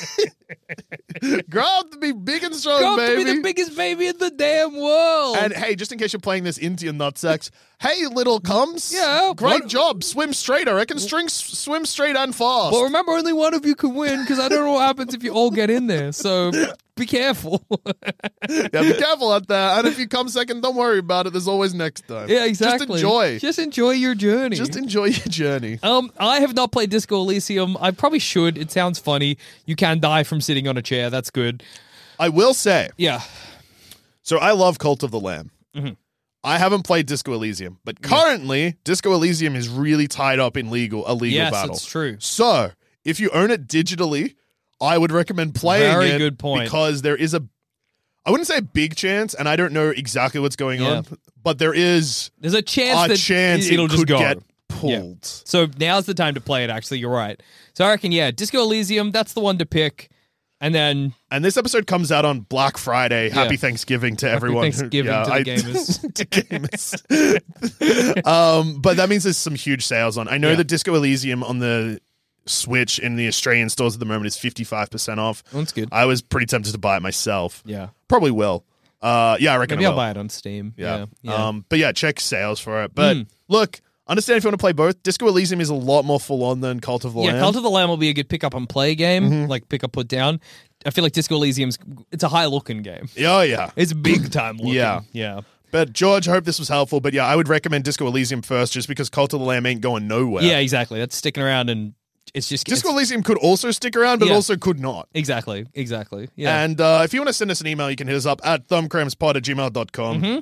Grow up to be big and strong, Go up baby. to be the biggest baby in the damn world. And hey, just in case you're playing this into your nutsacks, hey, little cums. Yeah, Great what- job. Swim straight. I reckon string s- swim straight and fast. Well, remember, only one of you can win because I don't know what happens if you all get in there. So be careful. Yeah, be careful out there. And if you come second, don't worry about it. There's always next time. Yeah, exactly. Just enjoy. Just enjoy your journey. Just enjoy your journey. Um, I have not played Disco Elysium. I probably should. It sounds funny. You can die from sitting on a chair. That's good. I will say. Yeah. So I love Cult of the Lamb. Mhm. I haven't played Disco Elysium, but currently Disco Elysium is really tied up in legal a legal Yes, battle. it's true. So if you own it digitally, I would recommend playing Very it good point. because there is a, I wouldn't say a big chance, and I don't know exactly what's going Yeah. on, but there is There's a chance a that chance it'll it just could go. get Yeah. pulled. So now's the time to play it, actually. You're right. So I reckon, yeah, Disco Elysium, that's the one to pick. And then... And this episode comes out on Black Friday. Happy Yeah. Thanksgiving to Happy everyone. who- Thanksgiving yeah, to the I- gamers. to gamers. um, but that means there's some huge sales on. I know Yeah. that Disco Elysium on the Switch in the Australian stores at the moment is fifty-five percent off. That's good. I was pretty tempted to buy it myself. Yeah. Probably will. Uh, yeah, I reckon Maybe I I'll will. buy it on Steam. Yeah. Yeah. yeah. Um, but yeah, check sales for it. But Mm. look, understand if you want to play both. Disco Elysium is a lot more full on than Cult of the Yeah, Lamb. Cult of the Lamb will be a good pick up and play game, Mhm. like pick up, put down. I feel like Disco Elysium's it's a high looking game. Oh yeah, It's big time looking. Yeah. yeah. But George, I hope this was helpful. But yeah, I would recommend Disco Elysium first, just because Cult of the Lamb ain't going nowhere. Yeah, exactly. That's sticking around, and it's just Disco it's- Elysium could also stick around, but Yeah. also could not. Exactly, exactly. Yeah. And uh, if you want to send us an email, you can hit us up at thumbcrampspod at gmail dot com. Mhm.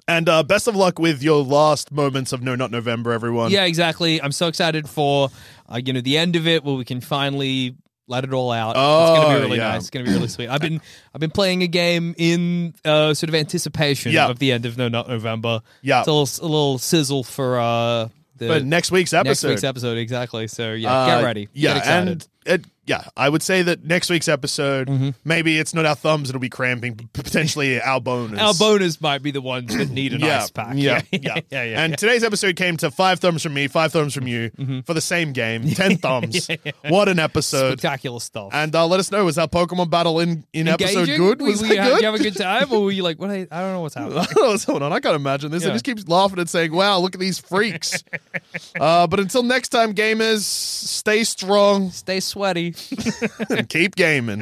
And uh, best of luck with your last moments of No Not November, everyone. Yeah, exactly. I'm so excited for, uh, you know, the end of it where we can finally let it all out. Oh, it's gonna be really yeah. nice. It's gonna be really sweet. I've been I've been playing a game in uh, sort of anticipation Yeah. of the end of No Not November. Yeah. It's a little, a little sizzle for uh, the For next week's episode. Next week's episode, exactly. So yeah, Uh, get ready. Yeah, get excited. and it, yeah, I would say that next week's episode, Mm-hmm. maybe it's not our thumbs, it'll be cramping, p- potentially our bonus. Our bonus might be the ones that need an yeah, ice pack. Yeah, yeah, yeah. yeah, yeah, And yeah. today's episode came to five thumbs from me, five thumbs from you for the same game, ten thumbs. What an episode. Spectacular stuff. And uh, let us know, was our Pokemon battle in, in episode Engaging? good? We- Was we that had- good? Did you have a good time, or were you like, what? I, I don't know what's happening. I don't know what's going on. I can't imagine this. I Yeah. just keeps laughing and saying, wow, look at these freaks. uh, but until next time, gamers, stay strong. Stay sweaty. And keep gaming.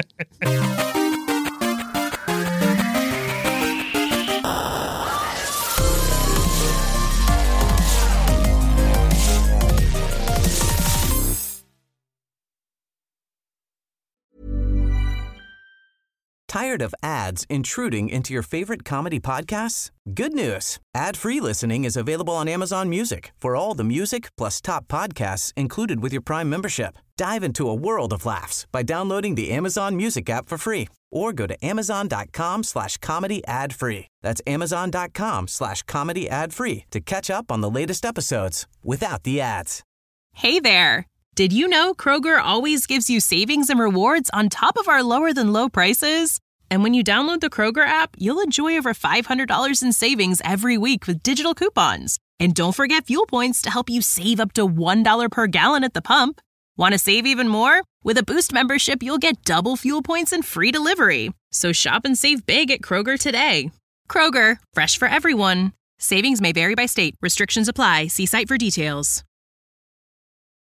Tired of ads intruding into your favorite comedy podcasts? Good news. Ad-free listening is available on Amazon Music for all the music plus top podcasts included with your Prime membership. Dive into a world of laughs by downloading the Amazon Music app for free or go to amazon.com slash comedy ad free. That's amazon.com slash comedy ad free to catch up on the latest episodes without the ads. Hey there. Did you know Kroger always gives you savings and rewards on top of our lower than low prices? And when you download the Kroger app, you'll enjoy over five hundred dollars in savings every week with digital coupons. And don't forget fuel points to help you save up to one dollar per gallon at the pump. Want to save even more? With a Boost membership, you'll get double fuel points and free delivery. So shop and save big at Kroger today. Kroger, fresh for everyone. Savings may vary by state. Restrictions apply. See site for details.